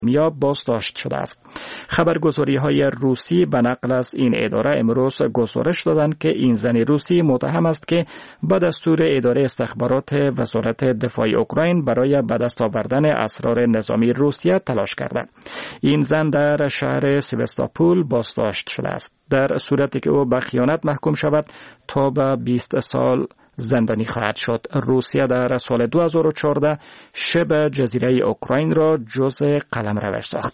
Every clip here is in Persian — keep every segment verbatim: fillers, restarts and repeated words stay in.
میا بازداشت شده است. خبرگزاری‌های روسی به نقل از این اداره امروز گزارش دادند که این زن روسی متهم است که به دستور اداره استخبارات وزارت دفاع اوکراین برای به دست آوردن اسرار نظامی روسیه تلاش کرده. این زن در شهر سیواستوپول بازداشت شده است. در صورتی که او به خیانت محکوم شود تا به بیست سال زندانی خواهد شد. روسیه در سال دو هزار و چهارده شبه جزیره اوکراین را جزء قلمرو ساخت.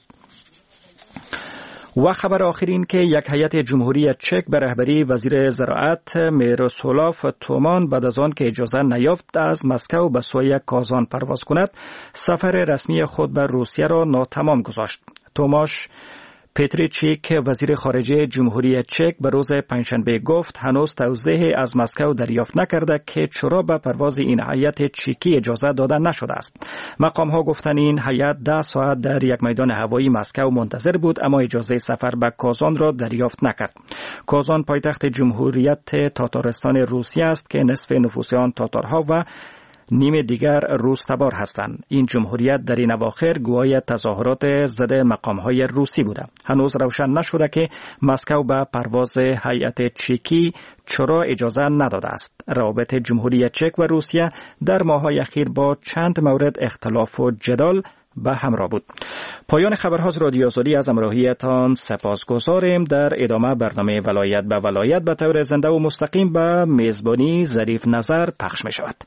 و خبر آخر این که یک هیئت جمهوری چک به رهبری وزیر زراعت میروسلاو تومان بعد از آن که اجازه نیافت از مسکو به سوی کازان پرواز کند، سفر رسمی خود به روسیه را ناتمام گذاشت. توماش پتریچیک وزیر خارجه جمهوری چک به روز پنجشنبه گفت هنوز توضیحی از مسکو دریافت نکرده که چرا به پرواز این هیئت چکی اجازه داده نشده است. مقام ها گفتند این هیئت ده ساعت در یک میدان هوایی مسکو منتظر بود اما اجازه سفر به کازان را دریافت نکرد. کازان پایتخت جمهوریت تاتارستان روسیه است که نصف نفوس آن تاتارها و نیم دیگر روس تبار هستند. این جمهوریت در این اواخر گواه تظاهرات ضد مقام‌های روسی بوده. هنوز روشن نشده که مسکو به پرواز هیئت چکی چرا اجازه نداده است. روابط جمهوری چک و روسیه در ماه‌های اخیر با چند مورد اختلاف و جدال به همراه بود. پایان خبرها از رادیو آزادی از همراهیتان سپاسگزاریم. در ادامه برنامه ولایت به ولایت به طور زنده و مستقیم به میزبانی ظریف نظر پخش می شود.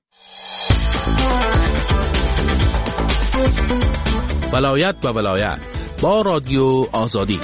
ولایت به ولایت با رادیو آزادی.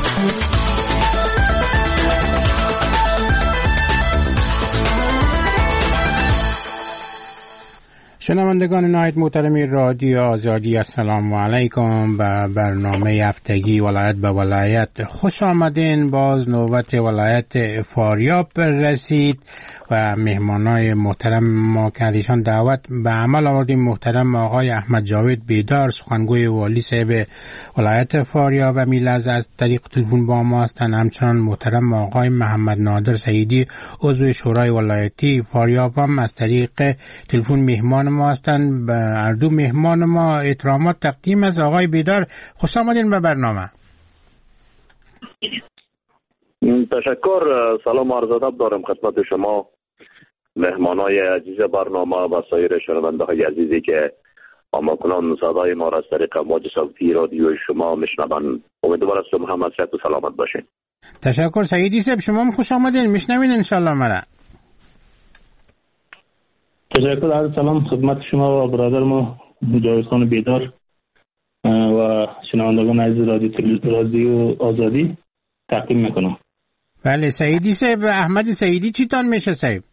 شنوندگان نهایت محترم رادیو آزادی، السلام علیکم. به برنامه هفتگی ولایت به ولایت خوش آمدین. باز نوبت ولایت فاریاب رسید و مهمانای محترم ما که ازشان دعوت به عمل آوردیم محترم آقای احمد جاوید بیدار، سخنگوی والی صاحب ولایت فاریاب و میلز از طریق تلفن با ما هستند. همچنان محترم آقای محمد نادر سعیدی عضو شورای ولایتی فاریاب هم از طریق تلفن مهمان ما هستند. به هر دو مهمان ما احترامات تقدیم از آقای بیدار. خوش آمدین به برنامه. تشکر. سلام عرض ادب دارم خدمت شما مهمانای عزیز برنامه و سایر شنونده های عزیزی که آماکنان صدای ما را از طریق موج صوتی رادیو شما میشنوند. امیدوار هستم همه صحت و سلامت باشین. تشکر سعیدی صاحب، شما هم خوش آمدین. میشنوین ان شاء الله مرا. تشکر. عرض سلام خدمت شما و برادر ما جاوید خان بیدار و شنوندگان عزیز رادیو آزادی تقدیم میکنم. بله سعیدی صاحب، احمد سعیدی چی تان میشه صاحب؟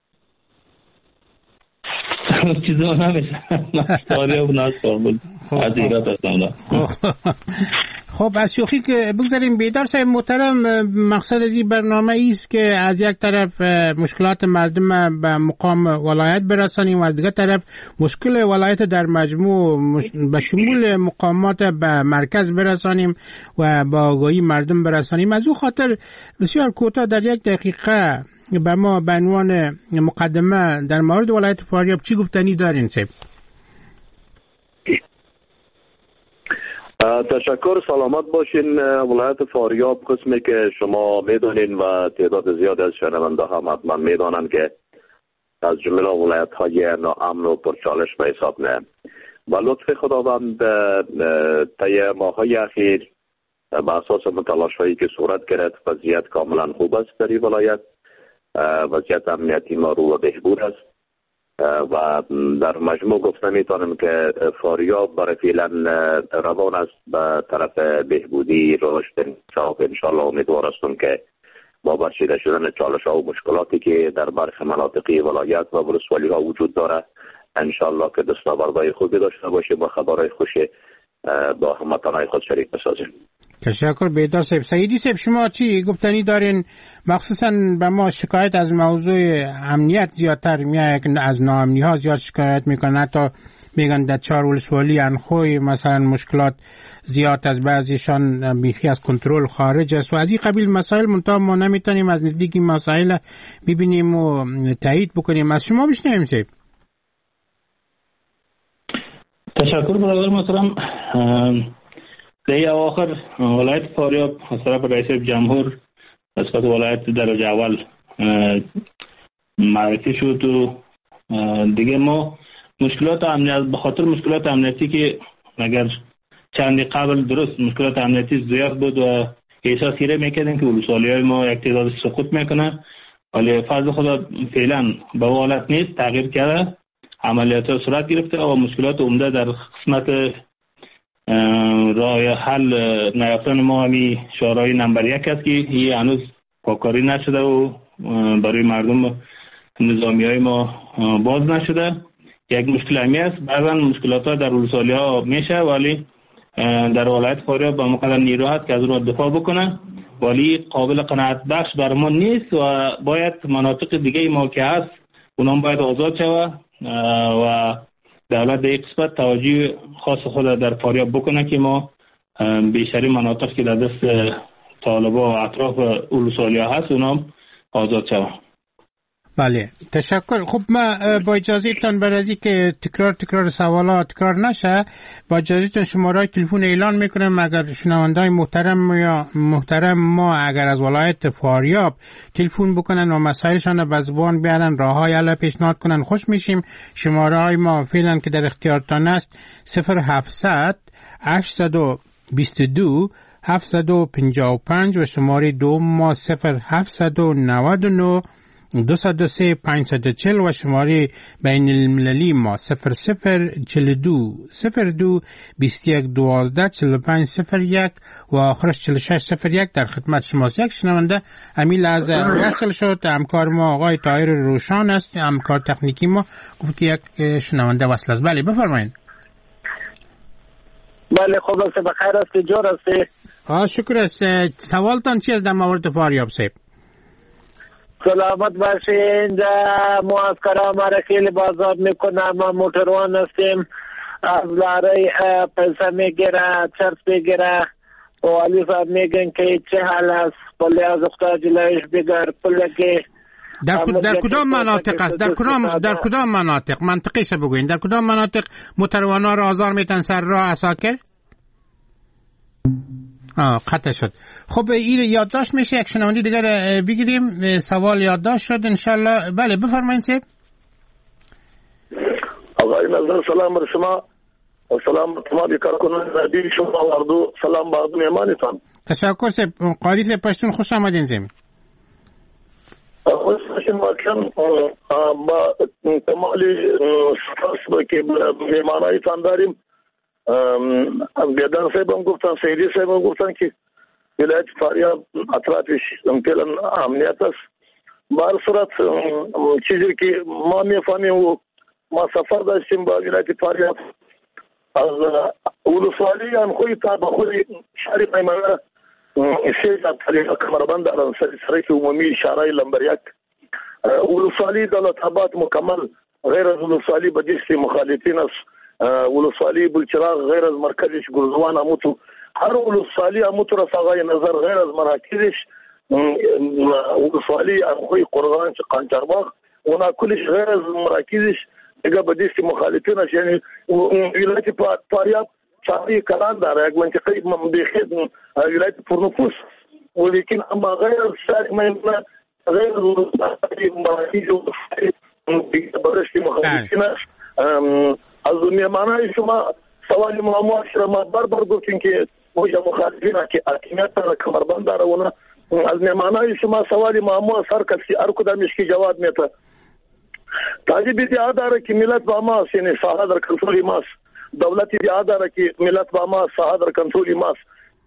چیزی نمیشه. سوالی و ناز بود. از ایراد هستم. خب از شوخی که بگذاریم بیدار صاحب محترم، مقصد از این برنامه ایست که از یک طرف مشکلات مردم به مقام ولایت برسانیم و از دیگر طرف مشکل ولایت در مجموع به شمول مقامات به مرکز برسانیم و با آگاهی مردم برسانیم. از او خاطر بسیار کوتاه در یک دقیقه به ما به عنوان مقدمه در مورد ولایت فاریاب چی گفتنی دارین صاحب؟ تشکر. سلامت باشین. ولایت فاریاب قسمی که شما میدونین و تعداد زیاد از شنونده هم حتما میدونن که از جمله ولایت های ناامن و پرچالش به حساب نه و لطف خداوند طی ماه‌های اخیر به اساس تلاش هایی که صورت گرفت وضعیت کاملا خوب است در این ولایت. وضعیت امنیتی ما رو و بهبود است و در مجموع گفته میتونم که فاریاب برای فعلا روان است به طرف بهبودی رشد انصاف. انشاءالله امیدوار هستم که با برچیده شدن چالش ها و مشکلاتی که در برخی مناطقی ولایت و ولسوالی ها وجود داره انشاءالله که دستاوردهای خوبی داشته باشیم و خبرهای خوشی با هموطنان خود شریک بسازیم. تشکر بیدار صاحب. سعیدی صاحب شما چی گفتنی دارین؟ مخصوصا به ما شکایت از موضوع امنیت زیادتر میاد، از ناامنی ها زیاد شکایت میکنن، حتی میگن در چهار ولسوالی انخوی مثلا مشکلات زیاد از بعضیشان بیخی از کنترل خارج است و از این قبیل مسائل. منتها ما نمیتونیم از نزدیک مسائل ببینیم و تایید بکنیم. از شما بشنویم صاحب. تشکر برادر محترم. در آخر ولایت فاریاب از طرف رئیس جمهور نسبت ولایت درجه اول معرفی شد و دیگه ما مشکلات امنیت به خاطر مشکلات امنیتی که اگر چندی قبل درست مشکلات امنیتی زیاد بود و احساس کرده میکردیم که ولسوالی های ما یک تعداد سقوط میکنه، ولی فضل خدا فعلا به حالت نیست، تغییر کرده، عملیات ها صورت گرفته و مشکلات عمده در قسمت راه حل نیافتن ما همی شورای نمبر یک است که این هنوز پاکاری نشده و برای مردم نظامی های ما باز نشده. یک مشکل همی است. بعضا مشکلات ها در ولسوالی ها میشه، ولی در ولایت فاریاب با مقدر نیرو هست که از اون دفاع بکنه، ولی قابل قناعت بخش بر ما نیست و باید مناطق دیگه ما که هست اونام باید آزاد شوه و دولت در قسمت توجه خاص خود در فاریاب بکنه که ما بیشتری مناطق که در دست طالبا و اطراف ولسوالی ها هست اونام آزاد شوه. بله تشکر. خب ما با اجازهتون بر از که تکرار تکرار سوالات تکرار نشه، با اجازهتون شماره تلفن اعلان میکنم. اگر شنوندای محترم یا محترم ما اگر از ولایت فاریاب تلفن بکنن و مسائلشان به زبان بیارن، راههای حل پیشنهاد کنن، خوش میشیم. شماره های ما فعلا که در اختیارتان است صفر هفتصد هشتصد و بیست و دو هفتصد و پنجاه و پنج و شماره دوم ما صفر هفتصد و نود و نه دوصد و سه پانصد و چهل و شماره بین المللی ما صفر صفر چهل و دو صفر دو بیست و یک دوازده چهل و پنج صفر یک و آخرش چهل و شش صفر یک در خدمت شماست. یک شنونده امیل از وصل شد، همکار ما آقای طاهر روشان است، همکار تکنیکی ما گفت که یک شنونده وصل است. بله بفرمایید. بله خوب است، بخیر است، جور است. آه شکر است. سوالتان چی است در مورد فاریاب صاحب؟ سلامت باشین. معسکر ما را خیلی بازار میکنه، ما موتروان هستیم، از لارای پیسه میگیره، چرس میگیره و علی صاحب میگن که چه حال است، پلی از اختار جلایش بگر پلی که در, در کدام مناطق است؟ در کدام در کدام مناطق؟ منطقیش بگوین. در کدام مناطق موتروانا را آزار میتن سر راه اساکر؟ آه قطع شد. خب این یادداشت میشه، یک شنوندی دیگر بگیریم. سوال یادداشت شد انشالله. بله بفرمایید سیب. آقای نظر سلام بر شما و سلام تمامی کارکنان رادیو شما و اردو، سلام با میهمانتان. تشکر سیب. قاری سیب پشتون خوش آمدین سیب. خوش باشین واقعا با کمالی سپاس که میهمانایتان داریم. بیادر صاحب هم گفتن، سیدی صاحب هم گفتن که ولایت فاریاب اطرافش فعلا امنیت است. بر صورت چیزی که ما میفهمیم و ما سفر داشتیم با ولایت فاریاب از ولسوالی انخوی تا به خود شهر پیمانه سیز طریقه کمربند دارن سرک عمومی شهرهای لمبر یک ولسوالی دولت آباد مکمل غیر از ولسوالی به دست مخالفین است. ولسوالی بلچراغ غیر از مرکزش گرزوان اموتو، هر ولسوالی اموتو را ساقای نظر غیر از مراکزش ولسوالی امخوی قرغان قانچرباغ اونا کلش غیر از مراکزش دیگه به دست مخالفین است. یعنی ولایت فاریاب شهری کلان داره، یک منطقه بیخید ولایت پرنفوس، ولیکن اما غیر از شهر میمونه غیر از ولسوالی مراکز به دست مخالفین است. از میهمانای شما سوال معما شما بربر گفتین که موجه مخالفین که حاکمیت را کمربند داره اونا از میهمانای شما سوال معما سر کسی هر کدامش کی جواب میته. تعجب ادعا داره که ملت با ما است، یعنی ساحه در کنترل ماست. دولت ادعا داره که ملت با ما ساحه در کنترل ماست.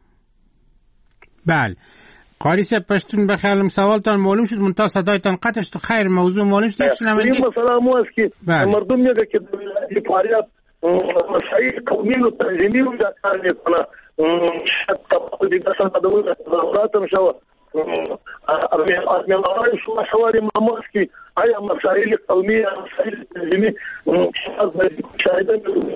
بله قاری صاحب پشتون بخیرم سوالتان معلوم شد، منتها صدایتان قطع شد. خیر موضوع معلوم شد. یک شنونده این مسئله مو است که مردم میگه که ولایت فاریاب مسائل قومی و تنظیمی رو کار میکنه، حتی دیگه سمت دولت ضرورت هم شو از میهمانای شما سوال معما است که آیا مسائل قومی و مسائل تنظیمی از شاهدان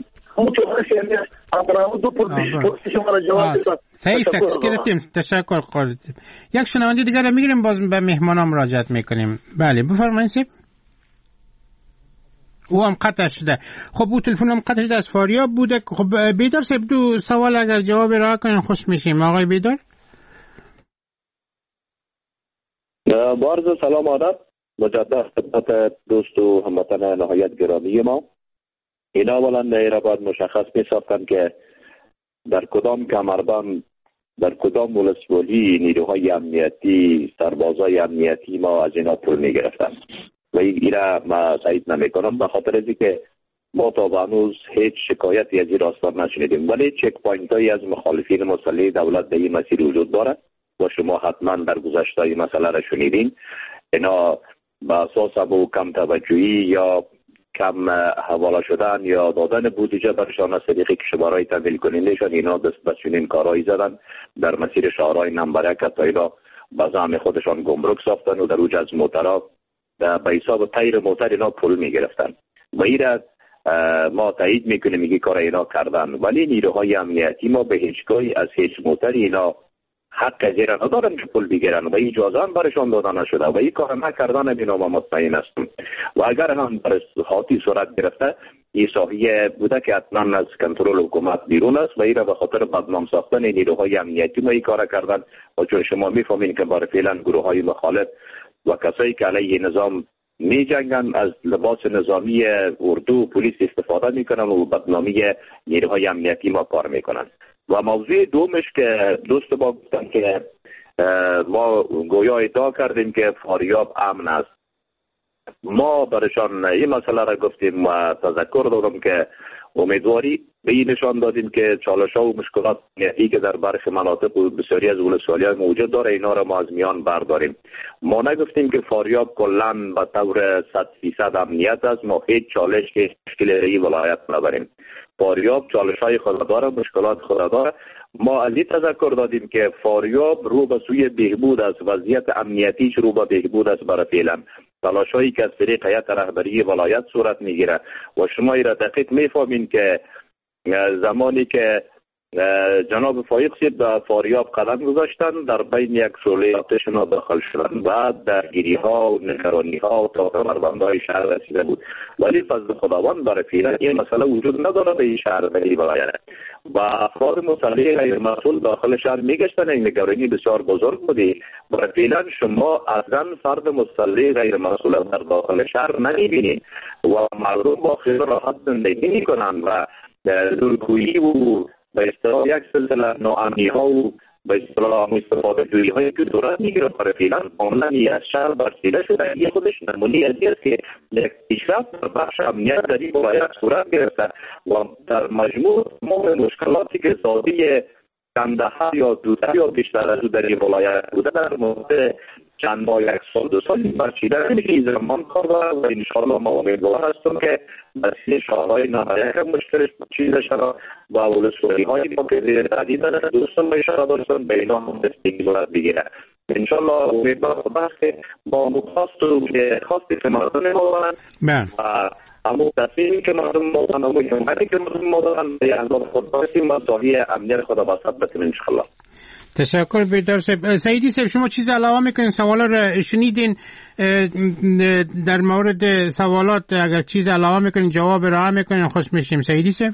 صحیح سکرتیم. تشکر قاری. یک شنونده دیگر رو میگیریم، باز به مهمانان مراجعت میکنیم. بله بفرمایید سیب. او هم قطع شده. خب او تلفن هم قطع شده از فاریاب بوده. خب بیدار صاحب دو سوال اگر جواب را کنین خوش میشیم. آقای بیدار با عرض سلام آداب مجدد خدمت دوست و هموطن نهایت گرامی ما. اینا اولا ایرا باید مشخص می ساختن که در کدام کمربند در کدام ولسوالی نیروهای امنیتی سربازای امنیتی ما از اینا پول می گرفتن و اینا ما تایید نمی کنم به خاطر ازی که ما تا به هنوز هیچ شکایتی از این راستا نشنیدیم، ولی چک پوینت هایی از مخالفین مسلح دولت به این مسیر وجود داره و شما حتما در گذشته این مسئله را شنیدین. اینا به اساس ابو کم توجهی یا کم حواله شدن یا دادن بودجه برشان از طریق کشورهای تمویل کنندهشان اینا دست به چنین کارهایی زدن در مسیر شهرهای نمبر یک تا اینا به زعم خودشان گمرک ساختن و در اوج از موترها به حساب تیر موتر اینا پول میگرفتن و این را ما تایید میکنیم میگی کار اینا کردن، ولی نیروهای امنیتی ما به هیچگاهی از هیچ موتر اینا حق زیر ندارن که پول بگیرن و اجازه هم برشان داده نشده و این کار نکردن بینا ما مطمئن هستم. و اگر هم در حاتی صورت گرفته این صحیح بوده که حتما از کنترل حکومت بیرون است و این را به خاطر بدنام ساختن نیروهای امنیتی ما این کار کردن و چون شما میفهمین که برای فعلا گروه های مخالف و کسایی که علیه نظام می جنگن از لباس نظامی اردو و پلیس استفاده میکنن و بدنامی نیروهای امنیتی ما کار میکنن. و موضوع دومش که دوست با گفتن که ما گویا ادعا کردیم که فاریاب امن است، ما برشان این مسئله را گفتیم و تذکر دادم که امیدواری به این نشان دادیم که چالش‌ها و مشکلات امنیتی که در برخی مناطق و بسیاری از ولسوالی‌ها موجود داره اینا را ما از میان برداریم. ما نگفتیم که فاریاب کلاً به طور صد فیصد امنیت است، ما هیچ چالش که مشکل این ولایت نداریم. فاریاب چالش‌های خود داره، مشکلات خود داره. ما از این تذکر دادیم که فاریاب رو به سوی بهبود است، وضعیت امنیتیش رو به بهبود است برای فعلا. تلاش‌هایی که از طریق هیئت رهبری ولایت صورت میگیره و شما این را دقیق میفهمین که زمانی که جناب فایق صاحب به فاریاب قدم گذاشتن در بین یک شعله آتش‌ها داخل شدن و درگیری ها و نگرانی ها و تا کمربندهای شهر رسیده بود، ولی فضل خداوند برای فعلا این مسئله وجود نداره به این شهر به این ولایت و افراد مسلح غیر مسئول داخل شهر میگشتن. این نگرانی بسیار بزرگ بودی. برای فعلا شما اصلا فرد مسلح غیر مسئول در داخل شهر نمیبینید و مردم با خیال راحت زندگی میکنن و دورگویی و به اصطلاح یک سلسله ناامنی ها و به اصطلاح استفاده جویی هایی که دورت میگیره برای فعلا کاملا از شهر برسیده شده. این خودش نمونی از این است که یک پیشرفت در بخش امنیت در این ولایت صورت گرفته و در مجموع تمام مشکلاتی که زادی کنده‌ها یا دوده یا بیشتر از او در این ولایت بوده در مدت چند ماه یک سال دو سال برچیده نمیشه. این زمان کار داره و انشاءالله ما امیدوار هستم که مسئله شهرهای نمایه که مشکلش چیزه شده و ولسوالی های ما که زیر تعدید داره دوستان به اشاره دارستان به اینا هم دستی صورت بگیره. انشاءالله امیدوار خدا که با مخواست و خواستی که مردم ما دارن و همون تصمیمی که مردم ما دارن و جمعیتی که مردم ما دارن به احضاب خود باشیم و صحیح امنیت خدا بسط بتیم انشاءالله. تشکر بیدار صاحب. سعیدی صاحب شما چیز علاوه میکنین؟ سوالا را شنیدین، در مورد سوالات اگر چیز علاوه میکنین جواب را میکنین خوش میشیم. سعیدی صاحب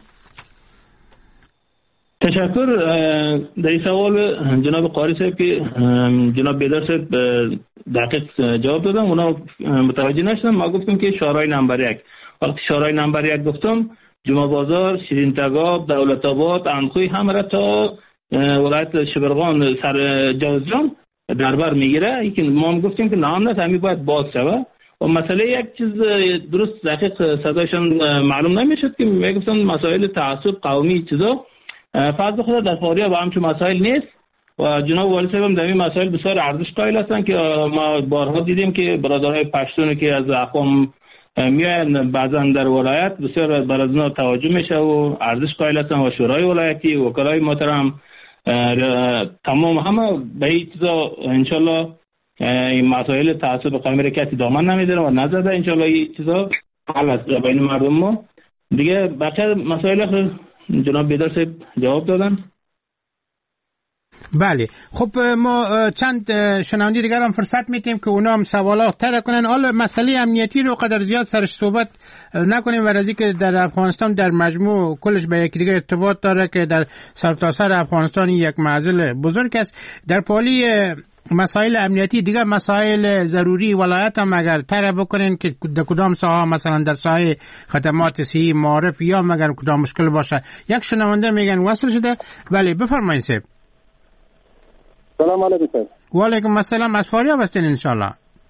تشکر. در این سوال جناب قاری صاحب که جناب بیدار صاحب دقیق جواب دادم اونا متوجه نشدم. ما گفتم که شورای نمبر یک، وقتی شورای نمبر یک گفتم جمعه بازار، شیرین تگاب، دولت آباد، اندخوی همه را تا ولایت شبرغان سر جوزجان در بر میگیره. که ما هم گفتیم که نام نه همین باید باز شوه و مسئله یک چیز درست دقیق صدایشان معلوم نمیشد که میگفتن مسائل تعصب قومی چیزا فرض خدا در فاریاب همچون مسائل نیست و جناب والی صاحب هم در این مسائل بسیار ارزش قائل هستن که ما بارها دیدیم که برادرای پشتون که از اقوام میان بعضا در ولایت بسیار بر از اونا توجه میشه و ارزش قائل هستن و شورای ولایتی و وکلای محترم تمام همه به این چیزا انشالله این مسائل تعصب قومی را کسی دامن نمیداره و نزده انشالله این چیزا حل است بین مردم ما. دیگه بقیه مسائل جناب بیدار صاحب جواب دادن. بله خب ما چند شنونده دیگر هم فرصت میتیم که اونا هم سوالات طرح کنن. حالا مسئله امنیتی رو قدر زیاد سرش صحبت نکنیم، ورزی که در افغانستان در مجموع کلش به یکی دیگه ارتباط داره که در سرتاسر افغانستان یک معضل بزرگ است. در پالی مسائل امنیتی دیگه مسائل ضروری ولایت هم اگر طرح بکنین که در کدام ساحه، مثلا در ساحه خدمات صحی، معارف یا مگر کدام مشکل باشه. یک شنونده میگن وصل شده. بله بفرمایید صاحب. سلام علیکم صاحب. و علیکم السلام. از فاریاب هستین ان شاء الله؟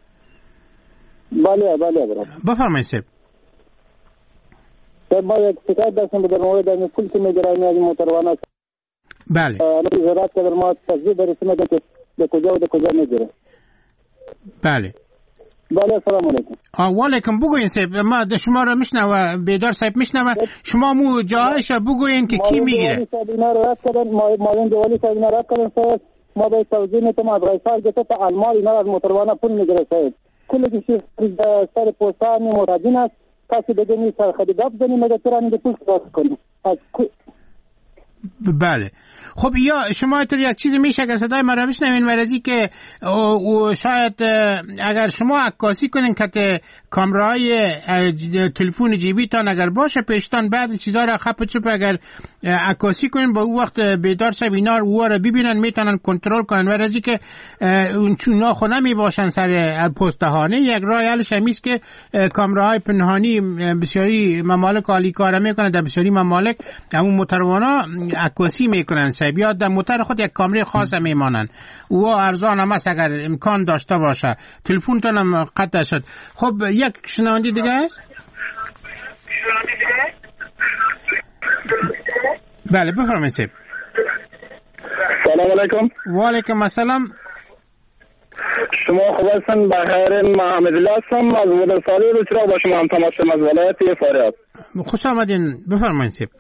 بله بله برام. بفرمایید صاحب. صاحب ما یک شکایت داشتم در مورد این پول که میگیرن از موتروانه. بله. الان وزارت در ما تصدیق برسونه که به کجا و به کجا میگیره. بله. بله سلام علیکم. آ و علیکم. بگوین صاحب، ما د شما رو میشنوه، بیدار صاحب میشنوه. شما مو جایش بگوین که کی میگیره. اینا رو رد کردن، ما مالین جوالی صاحب اینا رد کردن صاحب. ما به توضیح میتونم از غیصار گفته تا المال اینا از موتروانه پول میگیره صاحب. کلی که سر پوستان متدین است، کسی دیگه نیست سر خدی گپ زنی مگه چرا این پول خلاص کنی. بله. خب یا شما تا یک چیزی میشه که صدای ما رو بشنوین ورزی که او شاید اگر شما عکاسی کنین که کامرای تلفن جیبیتان اگر باشه پیشتان بعد چیزا رو خپ چپ اگر عکاسی کنین با اون وقت بیدار صاحب اینا رو رو ببینن میتونن کنترل کنن. ورزی که اون چون ناخو نمی باشن سر پستهانه یک راه حلش همیست که کامراهای پنهانی بسیاری ممالک عالی کار میکنن. در بسیاری ممالک همون موتروانا عکاسی میکنن صاحب، یا در موتر خود یک کامره خاص میمانن و ارزان هم است اگر امکان داشته باشه. تلفنتون هم قطع شد. خب یک شنونده دیگه است. بله بفرمایید صاحب. سلام علیکم. و علیکم السلام. شما خوب هستن؟ بخیر. محمد الله هستم از ولسوالی رو چرا با شما هم تماس شدم از ولایت فاریاب. خوش آمدین. بفرمایید صاحب.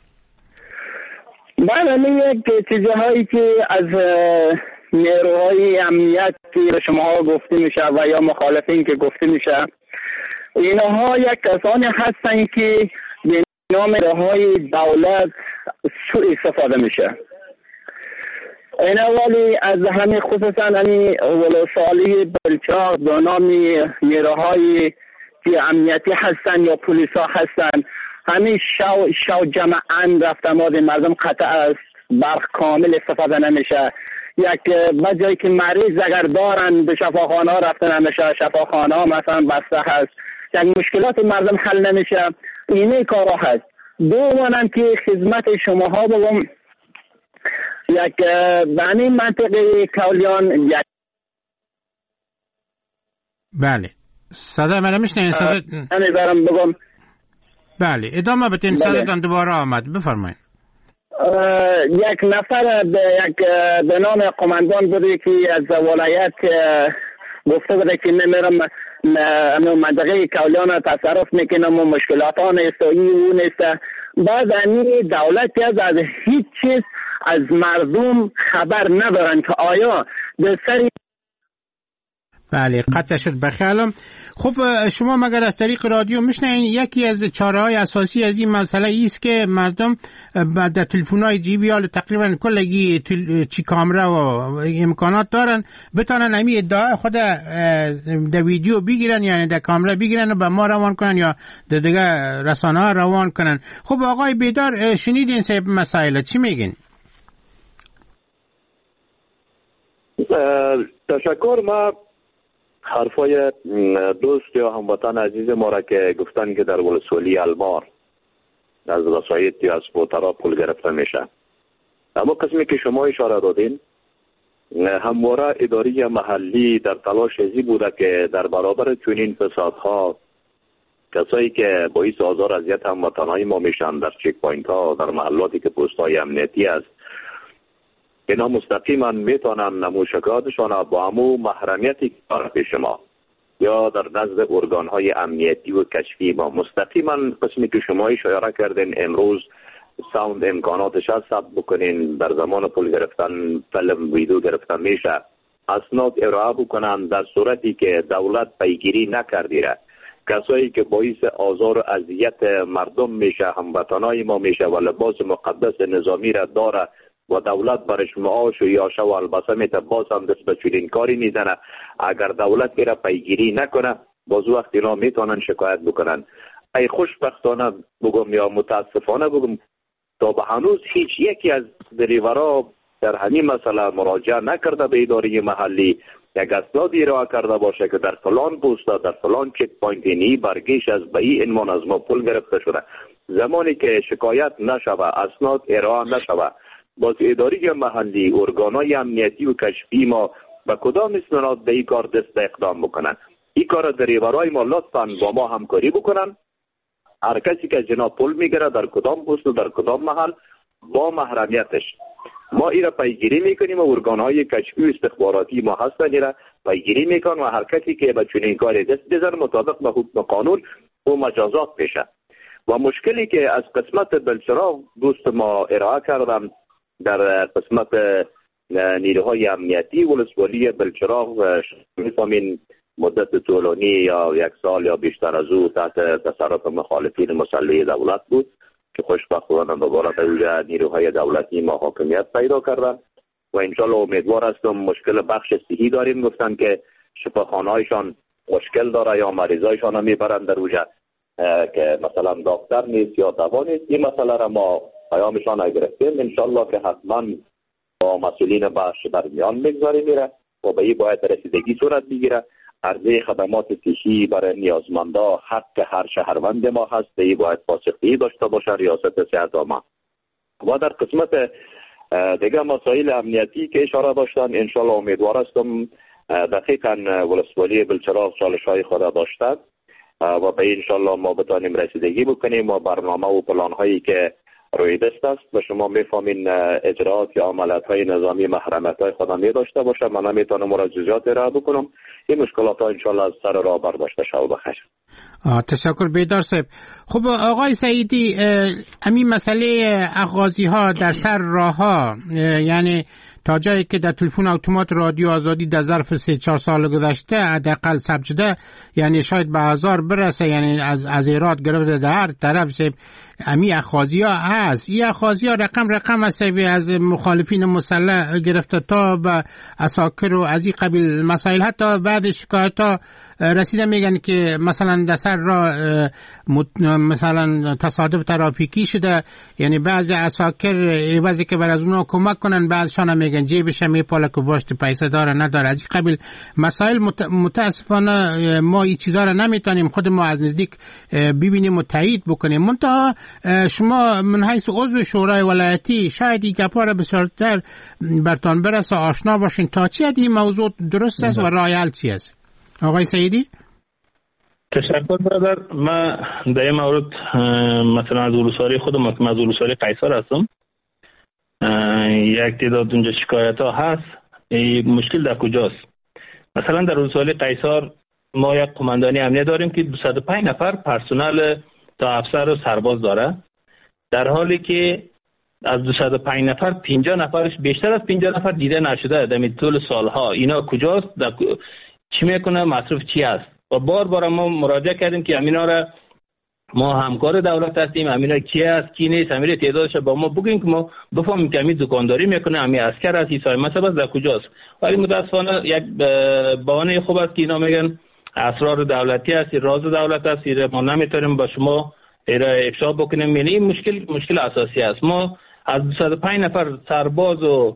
بله من یک چیزهایی که از نیروهای امنیت که شما گفته میشه و یا مخالفین که گفته میشه، اینها یک کسانی هستن که به نام نیروهای دولت سوء استفاده میشه. این اولی از همین خصوصا همین ولسوالی بلچاق به نام نیروهای که امنیتی هستن یا پلیس ها هستن، همین شو شو جمعاً رفتن مردم قطع است، برق کامل استفاده نمیشه. یک بجایی که مریض اگر دارن به شفاخانه ها رفتن نمیشه، شفاخانه ها مثلا بسته هست، یک مشکلات مردم حل نمیشه. اینه کارا هست. دومانم که خدمت شما ها بگم یک بانی منطقه کولیان یک بله صدا من میشنین صدا نمیبرم بگم. بله ادامه بدین. صداتون دوباره آمد. بفرمایید. یک نفر به یک به نام قماندان بوده که از ولایت گفته بوده که نمیرم منطقه کولیان تصرف میکنم و مشکلات ها نیست و این او نیست. بعد این دولت از هیچ چیز از مردم خبر ندارن که آیا به سری. بله قطع شد بخیالم. خب شما مگر از طریق رادیو میشنین یکی از چاره‌های اساسی از این مسئله ایست که مردم بعد تلفن‌های جیبی یا تقریبا کلگی تل... چی کامره و امکانات دارن بتونن همین ادعای خود در ویدیو بگیرن، یعنی در کامره بگیرن و به ما روان کنن یا در دیگه رسانه‌ها روان کنن. خب آقای بیدار شنیدین صاحب مسائل چی میگین؟ تشکر. ما حرفای دوست یا هموطن عزیز ما را که گفتن که در ولسوالی المار از وسایط یا از موترها پول گرفته میشه، اما قسمی که شما اشاره دادین همواره اداری محلی در تلاش ازی بوده که در برابر چنین فسادها کسایی که باعث آزار اذیت هموطنهای ما میشن در چک پوینت ها در محلاتی که پست‌های امنیتی است، اینا مستقیما میتونن نموشکاتشان با همو محرمیتی که داره پیش ما یا در نزد ارگانهای امنیتی و کشفی ما مستقیما قسمی که شما اشاره کردین امروز ساوند امکاناتش هست ثبت بکنین، در زمان پول گرفتن فیلم ویدیو گرفتن میشه، اسناد ارائه بکنن. در صورتی که دولت پیگیری نکردیره کسایی که باعث آزار و اذیت مردم میشه هموطنای ما میشه و لباس مقدس نظامی را داره و دولت برش معاش و یاشه و البسه میته باز هم دست به چنین کاری میزنه. اگر دولت ایره پیگیری نکنه باز وقت اینا میتونن شکایت بکنن. ای خوشبختانه بگم یا متاسفانه بگم تا به هنوز هیچ یکی از دریورا در همین مسئله مراجعه نکرده به اداره محلی، یک اسنادی ارائه کرده باشه که در فلان پوستا در فلان چک پوینت نی برگیش از به این عنوان از ما پول گرفته شده. زمانی که شکایت نشوه، اسناد ارائه نشوه، باز اداره محلی، ارگانهای امنیتی و کشفی ما به کدام استناد به این کار دست اقدام بکنن؟ این کار دریورای ما لطفاً با ما همکاری بکنن. هر کسی که جناب پول میگیره در کدام پست و در کدام محل با محرمیتش ما ایره پیگیری میکنیم و ارگانهای کشفی و استخباراتی ما هستن ایره پیگیری میکن و هر کسی که به چنین کاری دست بزنه مطابق به حکم قانون و مجازات بشه. و مشکلی که از قسمت بلچراغ دوست ما ارائه کردم در قسمت نیروهای امنیتی ولسوالی بلچراغ، میفهمین مدت طولانی یا یک سال یا بیشتر از او تحت تصرف مخالفین مسلح دولت بود که خوشبختانه دوباره در نیروهای دولتی ما حاکمیت پیدا کردن و انشالله امیدوار هستم. مشکل بخش صحی داریم، گفتن که شفاخانه‌هایشان مشکل داره یا مریضایشان هم میبرن در اوجه که مثلا دکتر نیست یا دوا نیست. این مسئله را ما پیامشان گرفتیم، انشالله که حتما با مسئولین بخش در میان میگذاریم میره و به این باید رسیدگی صورت بگیره. عرضه خدمات صحی برای نیازمندا حق هر شهروند ما هست، این باید پاسخگویی داشته باشه ریاست صحت ما. و در قسمت دیگه مسائل امنیتی که اشاره داشتن، انشالله امیدوار هستم دقیقاً ولسوالی بلچراغ چالش های خود داشتن و به انشالله ما بتانیم رسیدگی بکنیم و برنامه و پلان هایی که روی دست است و شما میفهمین اجراات یا عملیات های نظامی محرمیت های خودم می داشته باشه. من نمیتونم مراجعات را بکنم. این مشکلات ها انشالله از سر راه برداشته شود. بخیر. تشکر بیدار صاحب. خب آقای سعیدی، همین مسئله اغاظی ها در سر راه ها، یعنی تا جایی که در تلفن اتومات رادیو آزادی در ظرف سه چهار سال گذشته حداقل ثبت شده، یعنی شاید به هزار برسه، یعنی از از ایراد گرفته در هر طرف سه امی اخاذی ها هست. این اخاذی ها رقم رقم هست، از مخالفین مسلح گرفته تا به عساکر و از این قبیل مسائل. حتی بعد شکایت ها رسیده میگن که مثلا در سر را مثلا تصادف ترافیکی شده، یعنی بعضی عساکر عوضی که بر از اونها کمک کنن بعضشان میگن جیبش میپاله که باشت پیسه داره نداره. از این قبیل مسائل متاسفانه ما این چیزا را نمیتونیم خود ما از نزدیک ببینیم و تایید بکنیم. منتها شما من حیث عضو شورای ولایتی شاید این گپا را بسیارتر برتان برسه، آشنا باشین تا چی این موضوع درست است و راه حل چی است. آقای سعیدی؟ تشکر برادر. من در این مورد مثلا از ولسوالی خودم از ولسوالی قیصر هستم. یک تعداد اونجا شکایت ها هست. مشکل در کجاست؟ مثلا در ولسوالی قیصر ما یک قماندانی امنیت داریم که دویست و پنج نفر پرسنل تا افسر و سرباز داره، در حالی که از دویست و پنج نفر پنجاه نفرش بیشتر از پنجاه نفر دیده نشده در طول سالها. اینا کجاست؟ در چی میکنه؟ مصرف چی است؟ و بار بار ما مراجعه کردیم که امینا را ما همکار دولت هستیم، امینا کی است کی نیست، امینا تعدادش با ما بگین که ما بفهمیم که امید دکانداری میکنه، امی عسکر است، ایسای مثلا در کجاست. ولی متاسفانه یک بهانه خوب است که اینا میگن اسرار دولتی است، راز دولت است، ما نمیتونیم با شما افشا بکنیم. یعنی این مشکل مشکل اساسی است. ما از دویست و پنج نفر سرباز و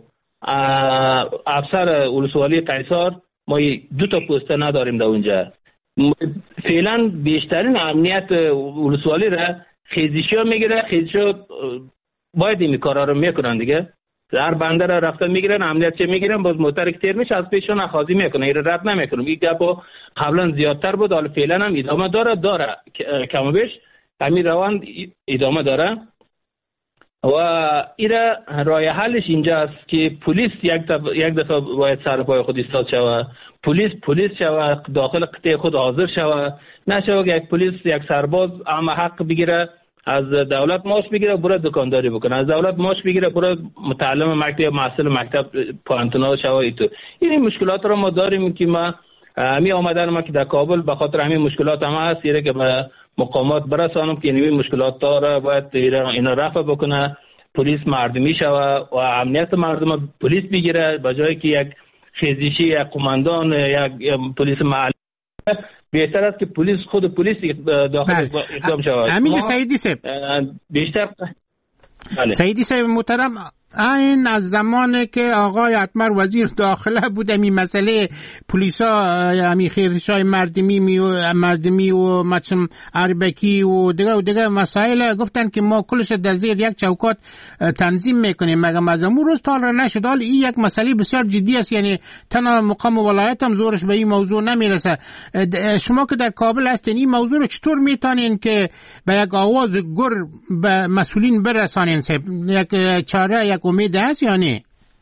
افسر ولسوالی قیصر ما دو تا پوسته نداریم در اونجا. فعلا بیشترین امنیت ولسوالی را خیزیشی ها میگیره، خیزیشی ها باید این کارا رو میکنن دیگه. هر بنده را رفتن میگیرن، امنیت چه میگیرن، باز موتر کتیر میشه از پیشون اخاذی میکنه، این رد نمیکنم. این گپ قبلا زیادتر بود، حالا فعلا هم ادامه داره داره کم و بیش همین روند ادامه داره. و ایره راه حلش اینجاست که پلیس یک یک دفعه باید سر پای خود ایستاد شود، پلیس پلیس شود، داخل قطعه خود حاضر شود، نشود یک پلیس یک سرباز اما حق بگیره از دولت ماش بگیره برای دکانداری بکنه، از دولت ماش بگیره برای متعلم مکتب محصل مکتب پانتونا شود. تو این مشکلات رو ما داریم که ما می آمدن ما که در کابل به خاطر همین مشکلات هم هست ایره که مقامات برسانم که این مشکلات را باید اینا رفع بکنه. پلیس مردمی شود و امنیت مردم پلیس بگیره، به جایی که یک خیزشی یک قماندان یک پلیس محلی، بهتر است که پلیس خود پلیس داخل اقدام شود. امین سعیدی صاحب بیشتر بله. سعیدی صاحب محترم، این از زمانی که آقای اتمر وزیر داخله بود این مسئله پلیسا همین خیزش‌های مردمی می و مردمی و مثلا اربکی و دیگه و دیگه مسائل گفتن که ما کلش در زیر یک چوکات تنظیم میکنیم، مگر از اون روز تا نشد. حال این یک مسئله بسیار جدی است، یعنی تنها مقام ولایت هم زورش به این موضوع نمیرسه. شما که در کابل هستین این موضوع رو چطور میتونین که به یک آواز گر به مسئولین برسانین؟ یک چاره یک امید هست یا نه؟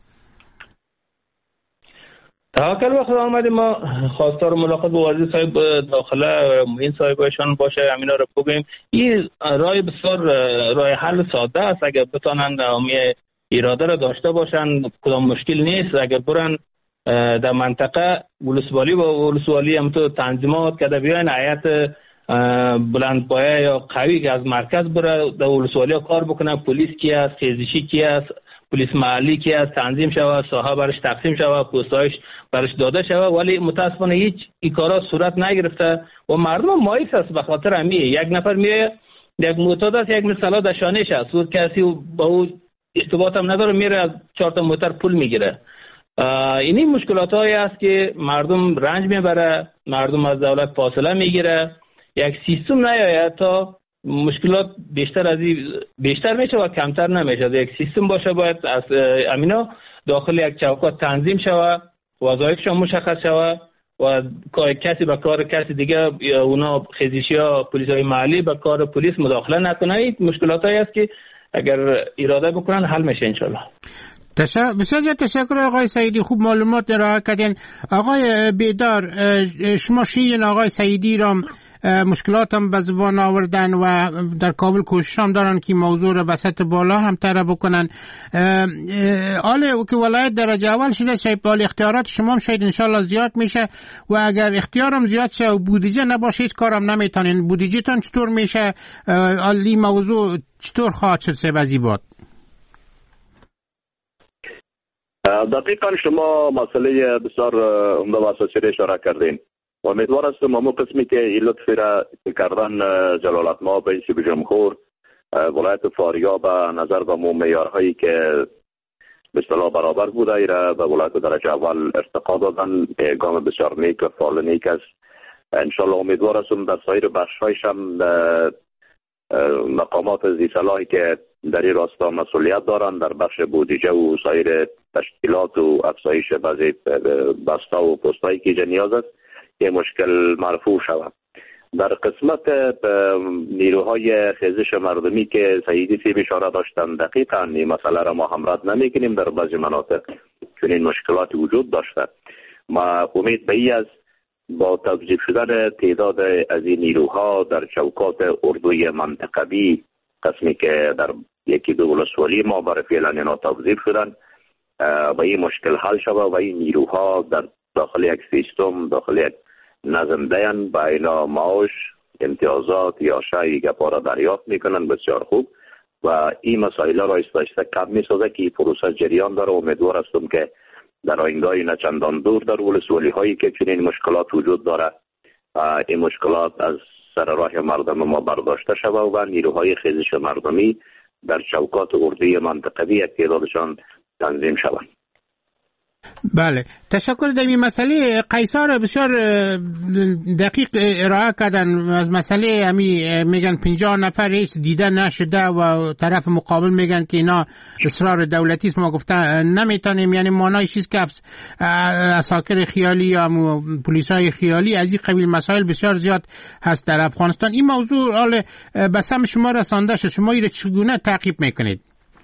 توکل به خدا آمدیم. ما خواستار ملاقات با وزیر صاحب داخله معین صاحبشان باشه، همینا رو بگیم. این راه بسیار راه حل ساده است، اگر بتونن امی اراده رو داشته باشن کدام مشکل نیست. اگر برن در منطقه ولسوالی با ولسوالی هم تو تنظیمات که بیاین هیئت بلند پایه یا قوی که از مرکز بره در ولسوالی کار بکنه، پلیس کی است، خیزشی کی است، پلیس محلی کی است، تنظیم شود، ساحه برش تقسیم شود، پستایش برش داده شود. ولی متاسفانه هیچ این کارا صورت نگرفته و مردم مایوس است. به خاطر همین یک نفر میاد یک معتاد است، یک مثلا در شانهش است و کسی با او ارتباط هم نداره، میره از چهار تا موتر پول میگیره. این مشکلات هایی است که مردم رنج میبره، مردم از دولت فاصله میگیره. یک سیستم نیاید تا مشکلات بیشتر از بیشتر میشه و کمتر نمیشه. یک سیستم باشه، باید از امینا داخل یک چوکات تنظیم شود، وظایفشون مشخص شود و کسی به کار کسی دیگه یا اونا خیزشی ها پلیسای محلی به کار پلیس مداخله نکنه. این مشکلات هایی است که اگر اراده بکنن حل میشه ان شاء الله. تشکر، بسیار تشکر آقای سعیدی، خوب معلومات ارائه کردین. آقای بیدار، شما شیرین آقای سعیدی را مشکلات هم به زبان آوردن و در کابل کوشش هم دارن که موضوع را به سطح بالا هم طرح بکنن. حالا که ولایت درجه اول شده، شاید اختیارات شما هم شاید انشالله زیاد میشه و اگر اختیارم زیاد شه و بودجه نباشه هیچ کارم نمیتونین. بودجه تان چطور میشه؟ این موضوع چطور خواهد شد سه وزیبات؟ دقیقا شما مسئله بسیار عمده و اساسی را اشاره کردین. و امیدوار هستم همون قسمی که این لطفی را کردن جلالتمآب رئیس جمهور ولایت فاریاب به نظر به مو معیارهایی که به اصطلاح برابر بوده ای را به ولایت درجه اول ارتقا دادن، گام بسیار نیک و فعال نیک است. انشالله امیدوار هستم در سایر بخش‌هایش هم مقامات ذی صلاحی که در این راستا مسئولیت دارند در بخش بودجه و سایر تشکیلات و افزایش بعضی بسته و پستایی که نیاز است که مشکل مرفوع شود. در قسمت نیروهای خیزش مردمی که سعیدی سی اشاره داشتن، دقیقاً این مسئله را ما هم رد نمی‌کنیم. در بعضی مناطق چون این مشکلات وجود داشته، ما امید به این است با توظیف شدن تعداد از این نیروها در چوکات اردوی منطقوی، قسمی که در یکی دو ولسوالی ما برای فعلا اینا توظیف شدن، و این مشکل حل شود و این نیروها در داخل یک سیستم، داخل یک نظم دیان با اینا معاش، امتیازات یا شایی که پارا دریافت میکنن. بسیار خوب و این مسائل را استایسته کم میسازه که این پروسه جریان داره. امیدوار هستم که در آینده نه چندان دور در ولسوالی هایی که چنین مشکلات وجود داره این مشکلات از سر راه مردم ما برداشته شود و نیروهای خیزش مردمی در چوکات اردوی منطقوی یک تعدادشان تنظیم شوند. بله، تشکر. در این مسئله قیصر بسیار دقیق ارائه کردن. از مسئله همی میگن پنجاه نفر هیچ دیده نشده و طرف مقابل میگن که اینا اصرار دولتی است. ما گفتن نمیتونیم، یعنی مانای چیز که اساکر خیالی یا پلیسای خیالی از این قبیل مسائل بسیار زیاد هست در افغانستان. این موضوع حال به سمع شما رسانده شد، شما این چگونه تعقیب میکنید؟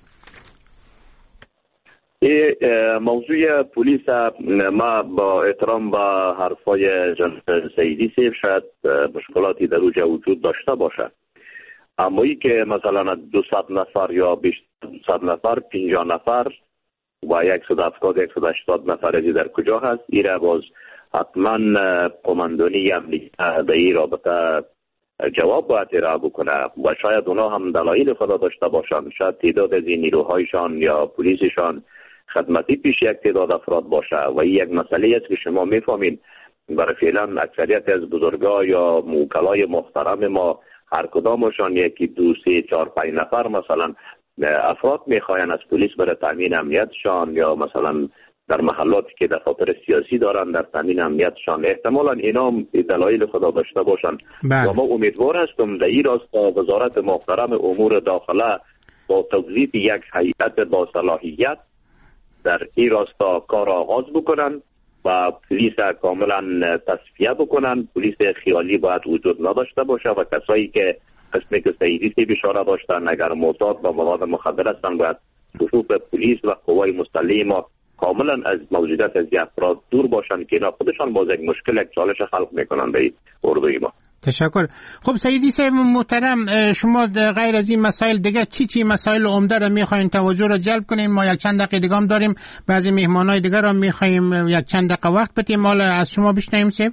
این موضوع پلیس ما با احترام با حرفای جناب سعیدی سیف شاید مشکلاتی در اوجه وجود داشته باشه، اما ای که مثلا دویست نفر یا بیشتر صد نفر، پنجاه نفر و صد و هفتاد صد و هشتاد نفر ازی در کجا هست، این را باز حتما قماندانی امنیت در این رابطه جواب باید ارائه بکنه و شاید اونا هم دلایل خود داشته باشند. شاید تعداد از این نیروهایشان یا پلیسشان خدمتی پیش یک تعداد افراد باشه و این یک مسئله است که شما میفهمین برای فعلا اکثریت از بزرگا یا موکلای محترم ما هر کدامشان یکی دو سه چهار پنج نفر مثلا افراد میخواین از پلیس برای تامین امنیتشان یا مثلا در محلاتی که دفاتر سیاسی دارن در تامین امنیتشان. احتمالا اینا دلایل خدا داشته باشن و ما امیدوار هستم در این راستا وزارت محترم امور داخله با توظیف یک هیئت با صلاحیت در این راستا کار آغاز بکنن و پلیس کاملا تصفیه بکنن. پلیس خیالی باید وجود نداشته باشه و کسایی که قسمی که سیدی سی بشاره داشتن اگر معتاد با مواد مخدر هستن باید خصوص پلیس و قوای مسلحه ما کاملا از موجودیت از افراد دور باشن که اینا خودشان باز یک مشکل یک چالش خلق میکنن به اردوی ما. تشکر. خب سیدی صاحب محترم، شما غیر از این مسائل دیگه چی چی مسائل عمده را میخواین توجه را جلب کنیم؟ ما یک چند دقیقه دیگه هم داریم، بعضی مهمانای دیگه را میخوایم یک چند دقیقه وقت بدیم، حالا از شما بشنویم. صاحب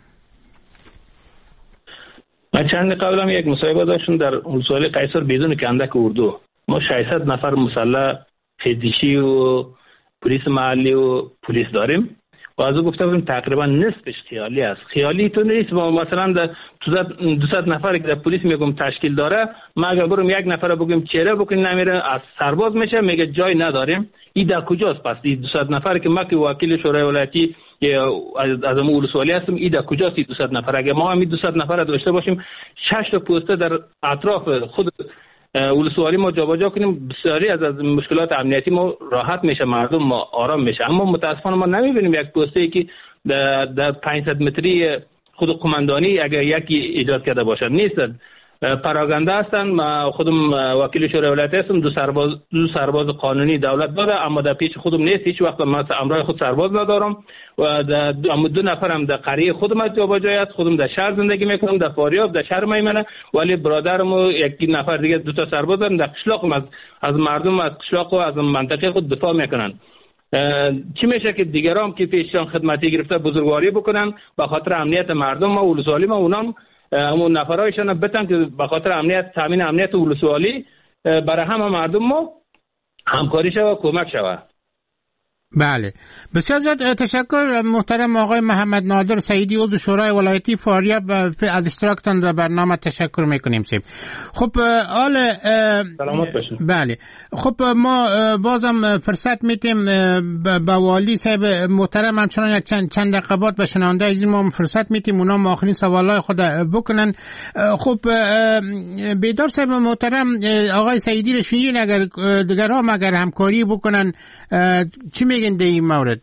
ما چند قبل هم یک مصاحبه داشتم در ولسوالی قیصر بدون کندک اردو. ما ششصد نفر مسلح فیزیکی و پلیس محلی و پلیس داریم و از او گفته بودیم تقریبا نصفش خیالی است. خیالی تو نیست. مثلا در دویست نفر که در پلیس میگم تشکیل داره، ما اگر بریم یک نفر بگیم چهره بکنیم نمیره، از سرباز میشه میگه جای نداریم. این در کجاست؟ پس این دویست نفر که ما که وکیل شورای ولایتی از امو ولسوالی هستم، این در کجاست این دویست نفر؟ اگر ما هم این دویست نفر داشته باشیم، شش تا پوسته در اطراف خود ولسوالی ما جابجا کنیم، بسیاری از از مشکلات امنیتی ما راحت میشه، مردم ما آرام میشه. اما متاسفانه ما نمیبینیم یک پوسته که در, در پانصد متری خود قماندانی اگر یکی ایجاد کرده باشد نیست. پراگنده هستن. ما خودم وکیل شورای ولایتی هستم، دو سرباز دو سرباز قانونی دولت داره اما در پیش خودم نیست. هیچ وقت ما امرای خود سرباز ندارم و در اما دو نفرم در قریه خودم جابجایی است. خودم در شهر زندگی میکنم، در فاریاب در شهر میمنه، ولی برادرم یک نفر دیگه دو تا سرباز دارن در قشلاق از از مردم از قشلاق و از منطقه خود دفاع میکنن. چی میشه که دیگران که پیششان خدمتی گرفته بزرگواری بکنن به خاطر امنیت مردم ما ولسوالی ما اونام همون نفرایشان بتن که به خاطر امنیت تامین امنیت ولسوالی برای همه مردم ما همکاری شود و کمک شود. بله بسیار زیاد تشکر محترم آقای محمد نادر سعیدی عضو شورای ولایتی فاریاب از اشتراکتان در برنامه تشکر میکنیم. سیم خب آل سلامت باشید. بله خب ما بازم فرصت میتیم با والی صاحب محترم همچنان یک چند چند دقیقه بعد به شنونده از ما فرصت میتیم اونا ما آخرین سوالای خود بکنن. خب بیدار صاحب محترم آقای سعیدی رشویی اگر دیگران اگر همکاری بکنن چی میگن در این مورد؟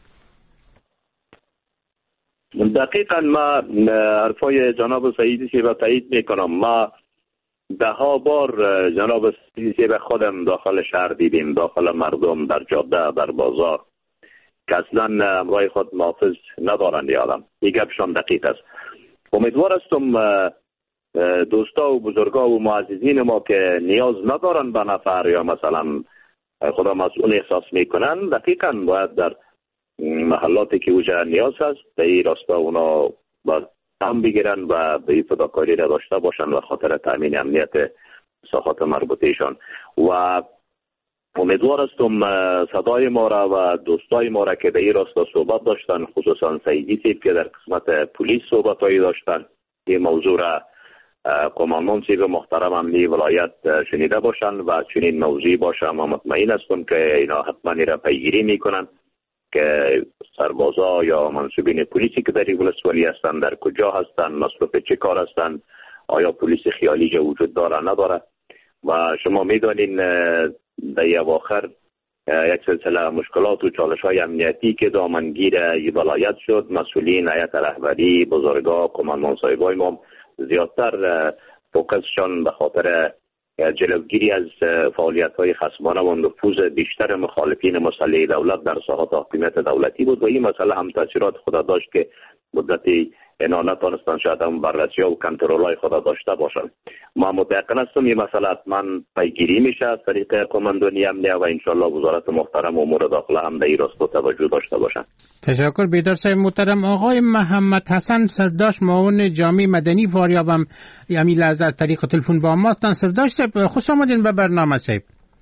دقیقا ما حرفای جناب سعیدی سی به تایید میکنم. ما ده ها بار جناب سعیدی سی به خودم داخل شهر دیدیم، داخل مردم، در جاده، در بازار که اصلا امرای خود محافظ ندارند. یادم این گپشان دقیق است. امیدوار هستم دوستا و بزرگا و معززین ما که نیاز ندارن به نفر یا مثلا خدا مسئول احساس میکنن، دقیقاً باید در محلاتی که اوجا نیاز هست به این راستا اونا باید هم بگیرن و به این فداکاری را داشته باشن و خاطر تامین امنیت ساحات مربوطهشان. و امیدوار هستم صدای ما را و دوستای ما را که به این راستا صحبت داشتن، خصوصا سعیدی صاحب که در قسمت پلیس صحبتایی داشتن، این موضوع را قماندان صاحب محترم امنی ولایت شنیده باشن و چنین موضوعی باشه. ما مطمئن هستم که اینا حتما را پیگیری میکنن که سربازا یا منصوبین پلیسی که در ولسوالی هستند در کجا هستند، مصروف چه کار هستند، آیا پلیس خیالی جا وجود داره نداره. و شما میدانین در اواخر یک سلسله مشکلات و چالش های امنیتی که دامنگیر ولایت شد، مسئولین هیئت رهبری، بزرگا، قماندان صاحبای ما زیادتر فوکسشان به خاطر جلوگیری از فعالیت های خصمانه و نفوذ بیشتر مخالفین مسلح دولت در ساحات حاکمیت دولتی بود و این مسئله هم تاثیرات خود داشت که مدتی اینا نتونستن شاید هم بررسی و کنترل های خود داشته باشن. ما متأکد هستم این مسئله حتما پیگیری میشه از طریق کماندونی امنیه و انشالله وزارت محترم امور داخله هم در این راستا توجه داشته باشن. تشکر. بیدار صاحب محترم. آقای محمد حسن سرداش معاون جامعه مدنی فاریاب هم یمی لحظه از طریق تلفن با ما هستن. سرداش صاحب خوش آمدین به برنامه صاحب.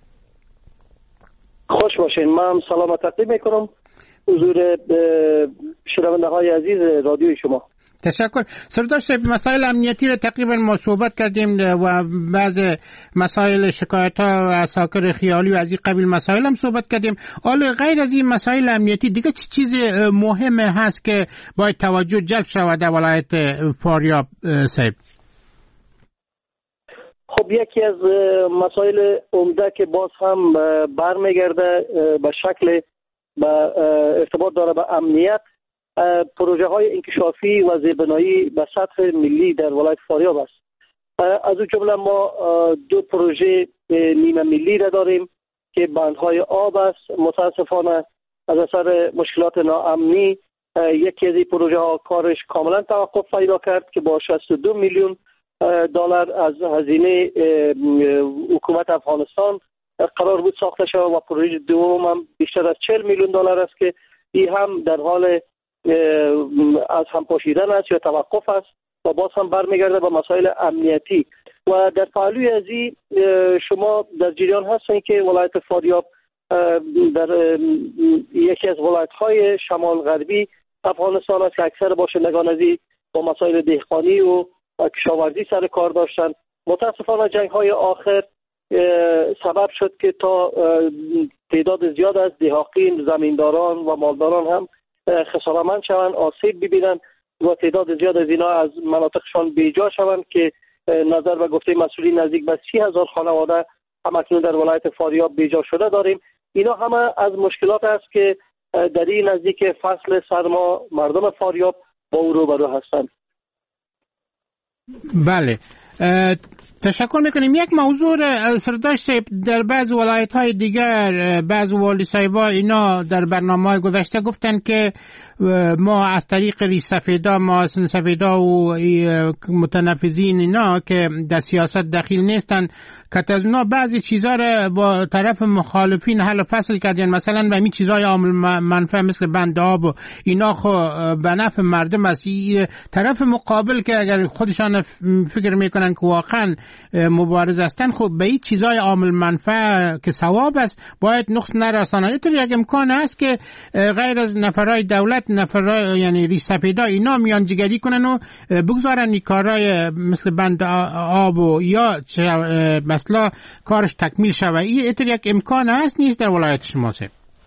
خوش باشین. من سلام تقدیم میکنم حضور شنونده های عزیز رادیوی شما. تشکر. سرداش صاحب مسائل امنیتی رو تقریبا ما صحبت کردیم و بعض مسائل شکایت ها و اساکر خیالی و از این قبیل مسائل هم صحبت کردیم. حالا غیر از این مسائل امنیتی دیگه چه چیز مهم هست که باید توجه جلب شود در ولایت فاریاب صاحب؟ خب یکی از مسائل عمده که باز هم برمیگرده به شکل به ارتباط داره به امنیت، پروژه های انکشافی و زیربنایی به سطح ملی در ولایت فاریاب است. از اون جمله ما دو پروژه نیمه ملی را داریم که بندهای آب است. متاسفانه از اثر مشکلات ناامنی یکی از این پروژه ها کارش کاملا توقف پیدا کرد که با شصت و دو میلیون دلار از هزینه حکومت افغانستان قرار بود ساخته شود و پروژه دوم هم بیشتر از چهل میلیون دلار است که این هم در حال از هم پاشیدن است یا توقف است و باز هم برمیگرده به مسائل امنیتی. و در پهلوی از این شما در جریان هستین که ولایت فاریاب در یکی از ولایت‌های شمال غربی افغانستان است که اکثر باشندگان از این با مسائل دهقانی و کشاورزی سر کار داشتن. متاسفانه جنگ‌های آخر سبب شد که تا تعداد زیاد از دهقین، زمینداران و مالداران هم خسارتمند شوند، آسیب ببینند و تعداد زیاد از اینا از مناطقشان بیجا شوند که نظر به گفته مسئولین نزدیک به سی هزار خانواده همکنون در ولایت فاریاب بیجا شده داریم. اینا همه از مشکلات است که در این نزدیک فصل سرما مردم فاریاب با او روبرو هستند. بله، تشکر میکنیم. یک موضوع سرداش در بعض ولایت های دیگر بعض والی صاحبا اینا در برنامه های گذشته گفتن که ما از طریق ریش سفیدا ما سفیدا و متنفذین اینا که در سیاست دخیل نیستن که از اونا بعضی چیزا را با طرف مخالفین حل فصل کردن، مثلا به همین چیزای عامل منفعه مثل بند آب و اینا خو به نفع مردم است. طرف مقابل که اگر خودشان فکر میکنن که واقعا مبارز هستن خب به این چیزای عامل منفعه که ثواب است باید نقص نرسانه. اینطور یک امکان است که غیر از نفرای دولت نفرای یعنی ریش سفیدا اینا میانجیگری کنن و بگذارن این کارهای مثل بند آب و یا مثلا کارش تکمیل شوه. این اینطور یک امکان هست نیست در ولایت شما سه؟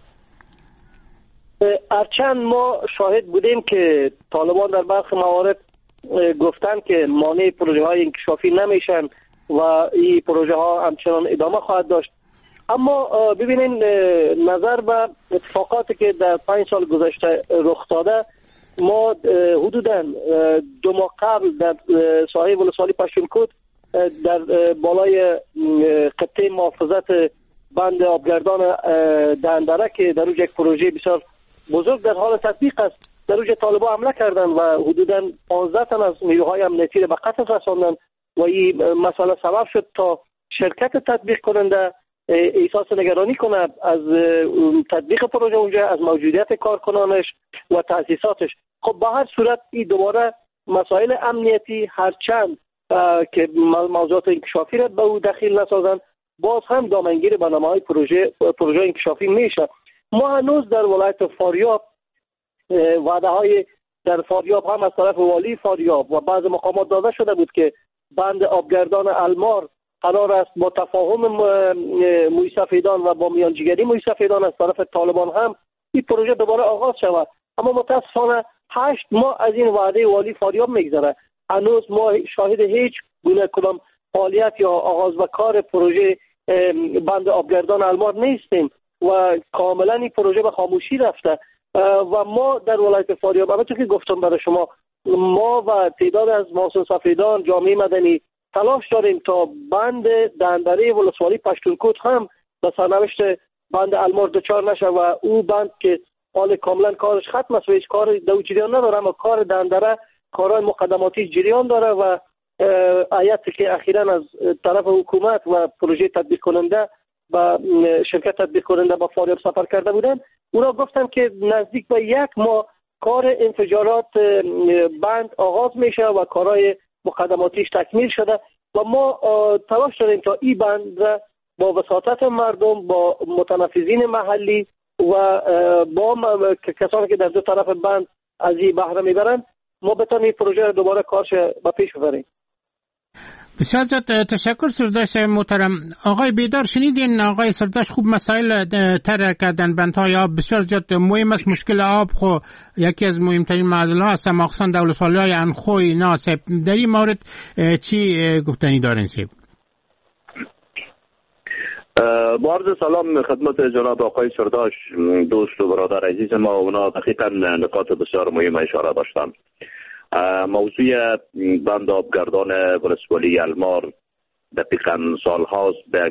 هرچند ما شاهد بودیم که طالبان در برخی موارد گفتن که مانع پروژه های انکشافی نمیشن و این پروژه ها همچنان ادامه خواهد داشت. اما ببینین نظر به اتفاقاتی که در پنج سال گذشته رخ داده، ما حدوداً دو ماه قبل در ساحه ولسوالی پشتونکوت در بالای خطه محافظت بند آبگردان دهندره که در اونجا یک پروژه بسیار بزرگ در حال تطبیق است، در اونجا طالبان حمله کردند و حدوداً پانزده تن از نیروهای امنیتی را به قتل رساندند و این مسئله سبب شد تا شرکت تطبیق کننده احساس نگرانی کند از تطبیق پروژه اونجا، از موجودیت کارکنانش و تأسیساتش. خب به هر صورت این دوباره مسائل امنیتی هرچند که موضوعات انکشافی را به او دخیل نسازند باز هم دامنگیر برنامه‌های پروژه پروژه انکشافی میشه. ما هنوز در ولایت فاریاب وعده های در فاریاب هم از طرف والی فاریاب و بعض مقامات داده شده بود که بند آبگردان المار قرار است با تفاهم موی سفیدان و با میانجیگری موی سفیدان از طرف طالبان هم این پروژه دوباره آغاز شود. اما متاسفانه هشت ماه از این وعده والی فاریاب میگذره، هنوز ما شاهد هیچ گونه کدام فعالیت یا آغاز و کار پروژه بند آبگردان المار نیستیم و کاملا این پروژه به خاموشی رفته و ما در ولایت فاریاب همونطور که گفتم برای شما، ما و تعداد از محسن سفیدان جامعه مدنی تلاش داریم تا بند دهندره ولسوالی پشتونکوت هم به سرنوشت بند المار دچار نشه و او بند که حال کاملا کارش ختم است و هیچ کار در جریان نداره، اما کار دهندره کارهای مقدماتی جریان داره و آیتی که اخیراً از طرف حکومت و پروژه تطبیق کننده و شرکت تطبیق کننده با فاریاب سفر کرده بودن، اونا گفتن که نزدیک به یک ماه کار انفجارات بند آغاز میشه و کارهای مقدماتیش تکمیل شده و ما تلاش داریم تا این بند با وساطت مردم، با متنفذین محلی و با کسانی که در دو طرف بند از این بهره میبرن ما بتونیم پروژه رو دوباره کارش به پیش ببریم. بسیار زیاد تشکر سرداشت محترم. آقای بیدار شنیدین آقای سرداشت خوب مسائل طرح کردن. بندهای آب بسیار زیاد مهم است. مشکل آب خو یکی از مهمترین معضلات است، مخصوصا دولت‌های انخوی ناسب. در این مورد چی گفتنی دارین سیب؟ با عرض سلام خدمت جناب آقای سرداشت، دوست و برادر عزیز ما. اونا دقیقاً نکات بسیار مهم اشاره داشتن. موضوع بند آبگردان ولسوالی المار دقیقاً سال هاست به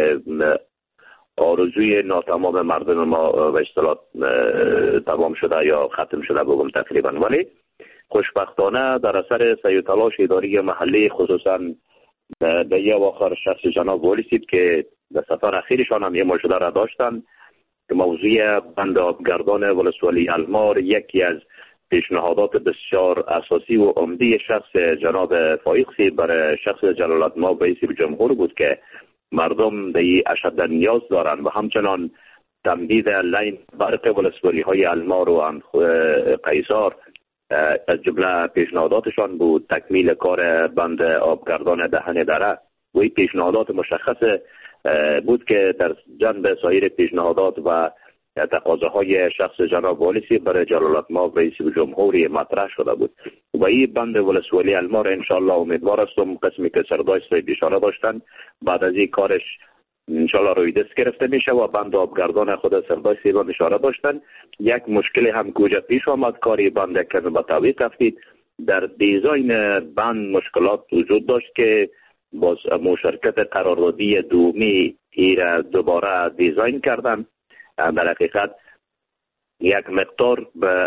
آرزوی ناتمام مردم ما به اصطلاح تمام شده یا ختم شده بگم تقریبا، ولی خوشبختانه در اثر سعی و تلاش اداری محلی خصوصا به یه آخر شخص جناب والی سید که در سفر اخیرشان هم یه ماجرا را داشتن که موضوع بند آبگردان ولسوالی المار یکی از پیشنهادات بسیار اساسی و عمده شخص جناب فایقی برای شخص جلالت‌مآب رئیس جمهور بود که مردم دی اشد نیاز دارند و همچنان تمدید لین برق ولسوالی های المار و قیصار از جمله پیشنهاداتشان بود. تکمیل کار بند آبگردان دهن دره و این پیشنهادات مشخص بود که در جنب سایر پیشنهادات و تقاضاهای شخص جناب والیسی برای جلالت‌مآب رئیس جمهوری مطرح شده بود و این بند ولسوالی المار انشالله امیدوار هستم قسمی که سرداشت صاحب اشاره داشتن بعد از این کارش انشالله روی دست گرفته میشه و بند آبگردان خود سرداشت صاحب اشاره داشتن. یک مشکل هم کجا پیش آمد کاری بند که به تعویق رفتید در دیزاین بند مشکلات وجود داشت که باز مشارکت قراردادی دومی این دوباره دیزاین کردن. در حقیقت یک مقدار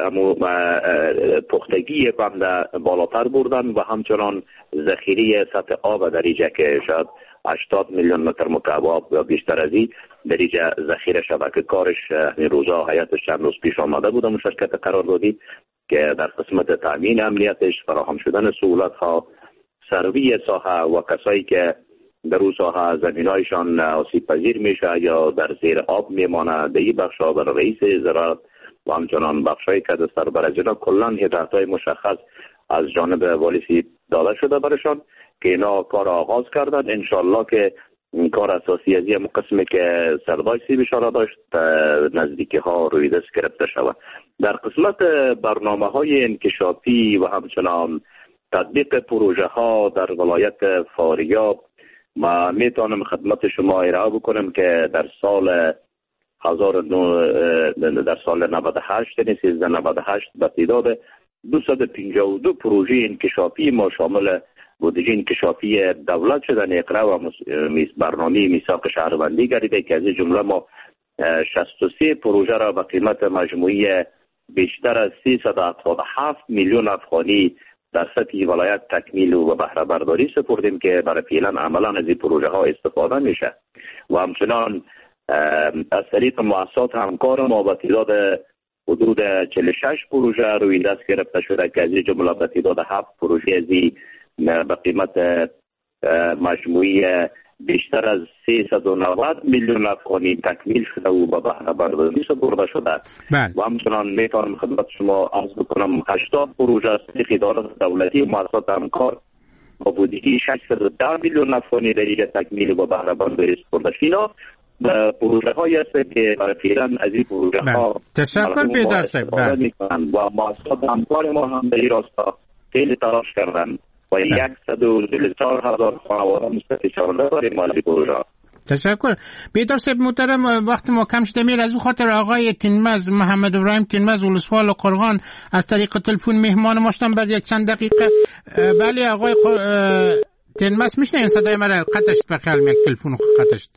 به پختگی بند بالاتر بردن و همچنان ذخیره سطح آب در اینجا که شاید هشتاد میلیون متر مکعب آب یا بیشتر از این در اینجا ذخیره شده که کارش این روزا حیاتش چند روز پیش آمده بود مشارکت قراردادی که در قسمت تامین امنیتش، فراهم شدن سهولت ها، سروی ساحه و کسایی که در اون ساحه زمینایشان آسیب پذیر میشه یا در زیر آب میمانه در این بخش ها بر رئیس زراعت و همچنان بخش های که دستر برای جناب کلان هدایت های مشخص از جانب والیسی داده شده برشان که اینا کار آغاز کردن. انشالله که این کار اساسی از این قسمی که سرداشتی بشاره داشت نزدیکی ها روی دست گرفته شود. در قسمت برنامه های انکشافی و همچنان تطبیق پروژه ها در ولایت فاریاب ما میتونم خدمت شما ارائه بکنم که در سال هزار در سال نود و هشت یعنی سیزده نود و هشت به تعداد دویست و پنجاه و دو پروژه انکشافی ما شامل بودجه انکشافی دولت شدن اقرا و برنامه میثاق شهروندی گردیده که از جمله ما شصت و سه پروژه را به قیمت مجموعی بیشتر از سیصد و هفتاد و هفت میلیون افغانی در سطح ولایت تکمیل و بهره برداری سپردیم که برای فعلا عملا از این پروژه ها استفاده میشه و همچنان از طریق مؤسسات همکار ما به تعداد حدود چهل و شش پروژه روی دست گرفته شده که از این جمله به تعداد هفت پروژه از به قیمت مجموعی بیشتر از سیصد و نود میلیون افغانی تکمیل شده و به بهره برداری سپرده شده و همچنان میتونم خدمت شما عرض بکنم هشتاد پروژه از طریق ادارات دولتی و مؤسسات همکار با بودجه ششصد و ده میلیون افغانی در اینجا تکمیل و بهره برداری سپرده شده. پروژه هایی هست که برای فعلا از این پروژه ها تشکر بیدار صاحب و مؤسسات همکار ما هم در این راستا خیلی تلاش کردن و صد و چهار هزار خانواده مستفید شونده داریم مالی پروژه. تشکر بیدار صاحب محترم. وقت ما کم شده میر از اون خاطر آقای تینمز محمد ابراهیم تینمز ولسوال قرغان از طریق تلفن مهمان ما شدن بر یک چند دقیقه. بله آقای خو... تینمز میشنین صدای مرا؟ قطعش بخیال یک تلفن قطعش.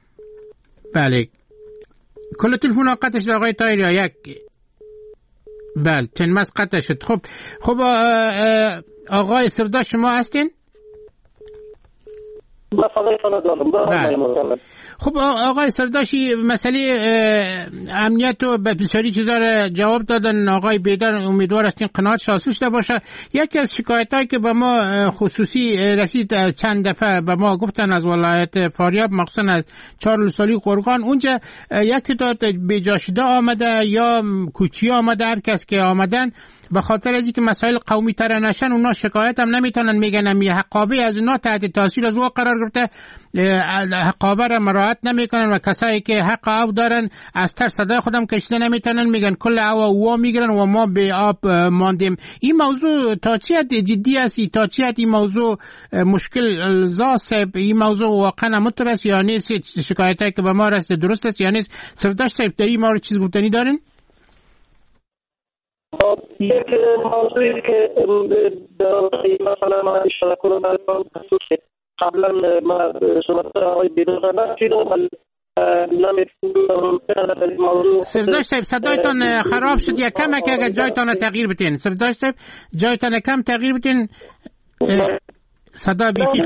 بله کل تلفن قطعش آقای تایر یا یک بله تنمس قطع شد. خب خب آقای سردار شما هستین؟ خب آقای سرداشی مسئله امنیت و بسیاری چیزا را جواب دادن. آقای بیدار امیدوار هستیم قناعت حاصل شده باشه. یکی از شکایتایی که به ما خصوصی رسید چند دفعه به ما گفتن از ولایت فاریاب مخصوصا از چهارلوسالی قرغان، اونجا یک تعداد بی‌جاشده آمده یا کوچی آمده، هر کس که آمدن به خاطر از اینکه مسائل قومی تر نشن اونا شکایت هم نمیتونن، میگن می حقابه از اونا تحت تاثیر از او قرار گرفته، حقابه را مراعات نمیکنن و کسایی که حق آب دارن از تر صدای خودم کشیده نمیتونن، میگن کل آب او میگیرن و ما به آب ماندیم. این موضوع تا چه حد جدی است؟ تا چه حد این موضوع مشکل زاسب؟ این موضوع واقعا مترس یا نیست؟ شکایتی که به ما رسیده درست است یا نیست؟ سردار صاحب در این مورد چیز گفتنی دارین؟ یک موضوعی که مثلا من اشاره کنم الان که قبلا من صحبت های بیدار نشیدم سردار صاحب صدایتان خراب شد، یک کم که اگر جایتان تغییر بتین. سردار صاحب جایتان کم تغییر بتین، صدا بیخی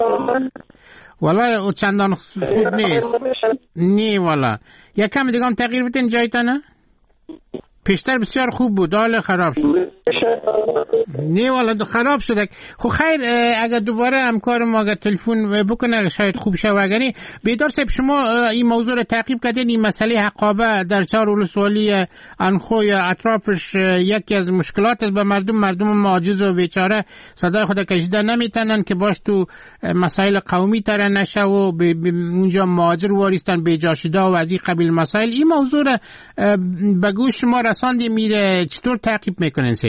والا چندان خوب نیست. نی والا یک کم دیگه هم تغییر بتین جایتان. پیشتر بسیار خوب بود، حالا خراب شد. نه والا خراب شده. خب خیر اگر دوباره همکار ما اگر تلفن بکنه شاید خوب شه. اگر بیدار صاحب شما این موضوع رو تعقیب کردین، این مسئله حقابه در چهار ولسوالی انخو یا اطرافش یکی از مشکلات است به مردم. مردم عاجز و بیچاره صدای خود کشیده نمیتونن که باش تو مسائل قومی تر نشه و اونجا مهاجر واریستن بی‌جاشده و از این قبیل مسائل. این موضوع رو به گوش شما رساندی میره، چطور تعقیب میکنن صاحب؟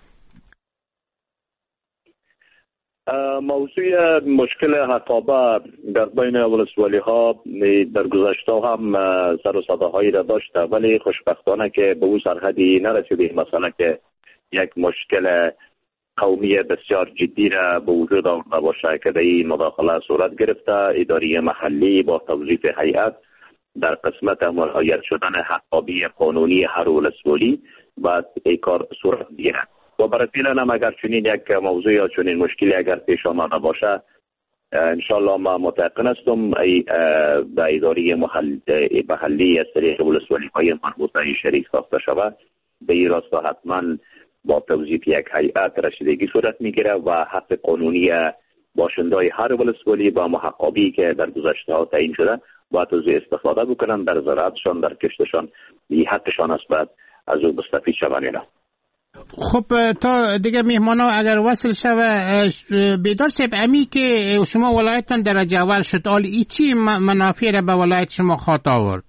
موضوع مشکل حقابه در بین ولسوالی ها در گذشته هم سر و صداهایی را داشته، ولی خوشبختانه که به اون سرحدی نرسیده. مثلا که یک مشکل قومی بسیار جدی را به وجود آورده باشه که در این مداخله صورت گرفته. اداره محلی با توظیف هیئت در قسمت مهیا شدن حقابی قانونی هر ولسوالی و این کار صورت گیرد. و برای فعلا هم اگر چنین یک موضوع یا چنین مشکلی اگر پیش آمده باشه، انشالله ما متقن هستم به اداره محلی از طریق ولسوالی های مربوطه شریک ساخته شود. به این راستا حتما با توظیف یک هیئت رسیدگی صورت میگیره و حق قانونی باشندای هر ولسوالی با محقابی که در گذشته ها تعیین شده باید از استفاده بکنن در زراعتشان، در کشتشان. این حقشان است، بعد از او مستفید شوند. خب تا دیگه مهمان ها اگر وصل شوه بیدار صاحب، امی که شما ولایتان درجه اول شد، آل ای چی منافع را به ولایت شما خواهد آورد؟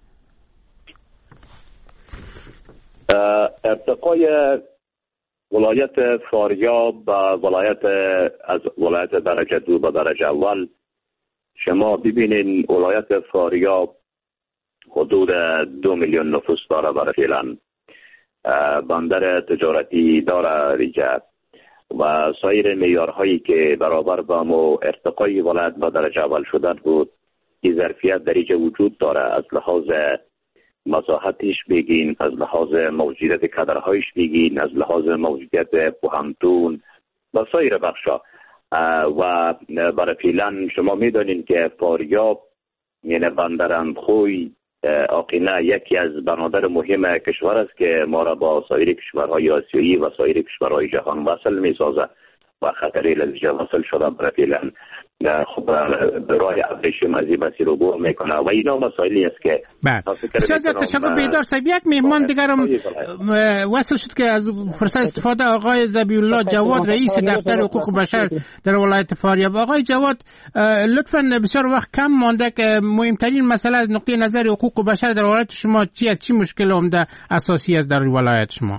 ارتقای ولایت فاریاب و ولایت از ولایت درجه دو به درجه اول، شما ببینین ولایت فاریاب حدود دو میلیون نفوس داره برای فعلا، بندر تجارتی داره ریجه و سایر معیارهایی که برابر با مو ارتقای ولایت به درجه اول شدن بود، این ظرفیت در اینجا وجود داره. از لحاظ مساحتش بگین، از لحاظ موجودیت کادرهایش بگین، از لحاظ موجودیت پوهنتون و سایر بخشا. و برای فعلا شما میدانین که فاریاب یعنی بندر خوی آقینه یکی از بنادر مهم کشور است که ما را با سایر کشورهای آسیایی و سایر کشورهای جهان وصل می سازه و خطری لزجه وصل شده برای فعلا خب برای ابریش مزی مسیر رو گوه میکنه و اینا مسائلی است که بسیار زیاد تشکر بیدار صاحب. یک مهمان دیگرم وصل شد که از فرصت استفاده آقای ذبیح الله جواد رئیس دفتر حقوق بشر در ولایت فاریاب. آقای جواد لطفاً بسیار وقت کم مانده که مهمترین مسئله از نقطه نظر حقوق بشر در ولایت شما چی است؟ چی مشکل عمده اساسی است در ولایت شما؟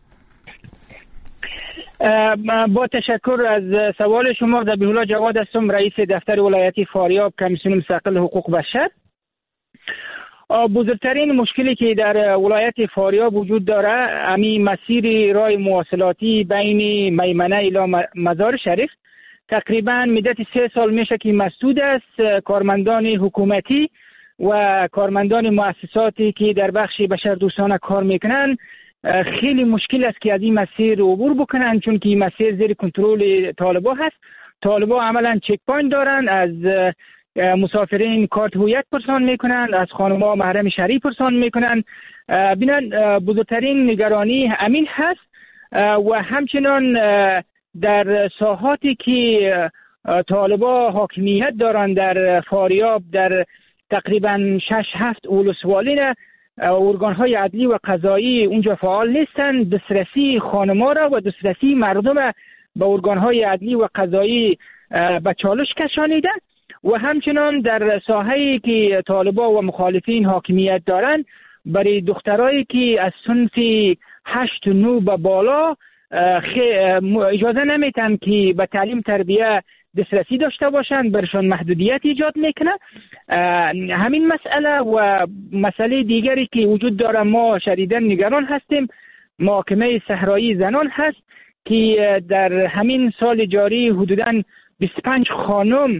با تشکر از سوال شما. ذبیح الله جواد هستم، رئیس دفتر ولایتی فاریاب، کمیسیون مستقل حقوق بشر. بزرگترین مشکلی که در ولایت فاریاب وجود داره امی مسیر راه مواصلاتی بین میمنه الی مزار شریف. تقریبا مدت سه سال میشه که مسدود است. کارمندان حکومتی و کارمندان مؤسساتی که در بخش بشردوستانه کار میکنن خیلی مشکل است که از این مسیر عبور بکنن، چون که این مسیر زیر کنترل طالبا هست. طالبا عملا چک پوینت دارن، از مسافرین کارت هویت پرسان میکنن، از خانم‌ها محرم شرعی پرسان میکنن. بینن بزرگترین نگرانی امین هست و همچنان در ساحاتی که طالبا حاکمیت دارن در فاریاب، در تقریبا شش هفت ولسوالی، ارگان‌های عدلی و قضایی اونجا فعال نیستن. دسترسی خانم‌ها را و دسترسی مردم به ارگان‌های عدلی و قضایی به چالش کشانیده و همچنان در ساحه‌ای که طالبا و مخالفین حاکمیت دارن، برای دخترایی که از صنف هشت و نو به بالا اجازه نمیتن که به تعلیم تربیه دسترسی داشته باشند، برشان محدودیت ایجاد میکنه. همین مسئله و مسئله دیگری که وجود داره، ما شدیداً نگران هستیم. محاکمه صحرایی زنان هست که در همین سال جاری حدوداً بیست و پنج خانم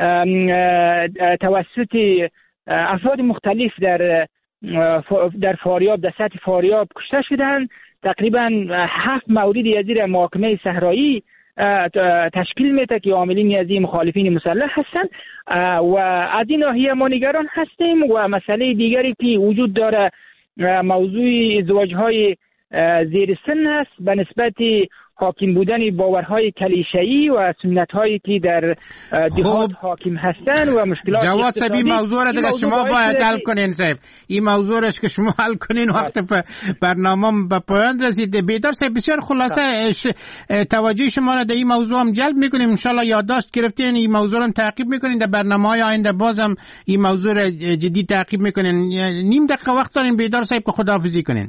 توسط افراد مختلف در در فاریاب، در سطح فاریاب کشته شدند. تقریبا هفت مورد یزیر محاکمه صحرایی تشکیل میده که عاملین از این مخالفین مسلح هستند و از این ناحیه ما نگران هستیم. و مسئله دیگری که وجود داره موضوع ازدواج‌های زیر سن است به نسبت حاکم بودن باورهای کلیشه‌ای و سنت‌هایی که در دهات حاکم هستند و مشکلات جواد صاحب این موضوع را دیگه شما باید حل کنین صاحب. این موضوع را که شما حل کنین وقت برنامه به پایان رسید. بیدار صاحب بسیار خلاصه توجه شما را در این موضوع هم جلب می‌کنیم. ان شاءالله یادداشت گرفتین این موضوع را تعقیب می‌کنین، در برنامه‌های آینده بازم این موضوع را جدی تعقیب می‌کنین. نیم دقیقه وقت دارین بیدار صاحب که خداحافظی کنین.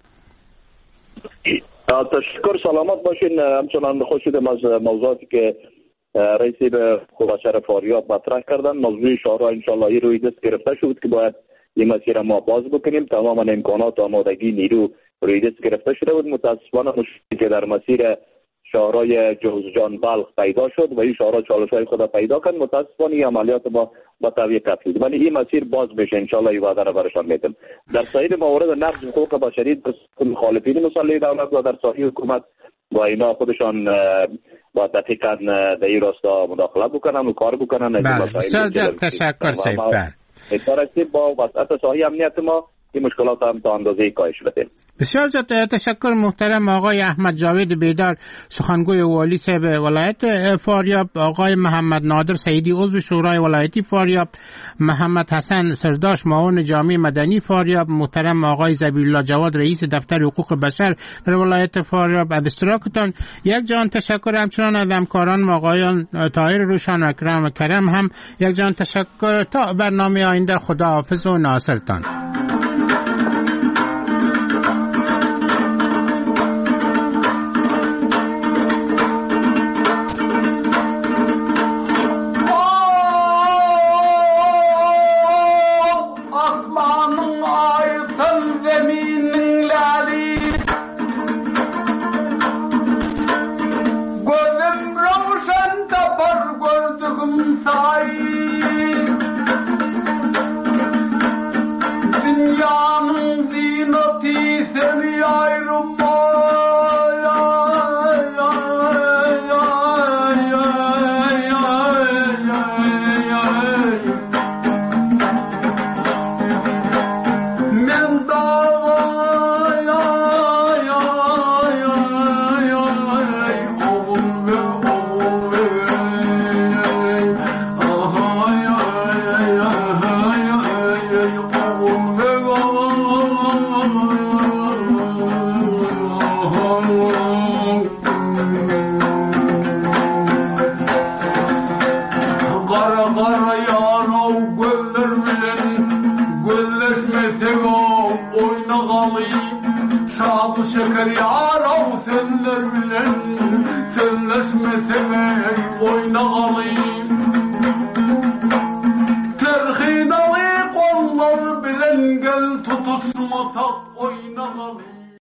تشکر، سلامت باشین. همچنان خوش شدم از موضوعاتی که رئیس حقوق بشر فاریاب مطرح کردن. موضوع شورا انشالله این روی دست گرفته شد که باید این مسیر ما باز بکنیم. تمام امکانات و آمادگی نیرو روی دست گرفته شده بود. متاسفانه مشکلی که در مسیر شورای جوزجان بلخ پیدا شد و این شورا چالش‌های خود پیدا کرد، متاسفانه این عملیات ما با توقف شد. ولی این مسیر باز بشه انشالله این وعده را برشان میدم. در سایر موارد نقض حقوق بشری مخالفین مسلح دولت و در سایر حکومت و اینا خودشان با دقیقاً در این راستا مداخله بکنن و کار بکنن. بسیار تشکر صاحب. بله با وسعت ساحه امنیت ما این مشکلات هم تا اندازه‌ای کاهش بده. بسیار زیاد تشکر محترم آقای احمد جاوید بیدار، سخنگوی والی صاحب ولایت فاریاب، آقای محمد نادر سعیدی عضو شورای ولایتی فاریاب، محمد حسن سرداش معاون جامعه مدنی فاریاب، محترم آقای ذبیح‌الله جواد رئیس دفتر حقوق بشر در ولایت فاریاب. از اشتراکتان یک جان تشکر. همچنان از همکاران آقایان طاهر روشن و اکرم کرم هم یک جان تشکر. تا برنامه آینده خداحافظ و ناصرتان. Şeker yarav senler bilen Selleşmesene oynagalıyım Terhinalı kollar bilen Gel tutuşmasak oynagalıyım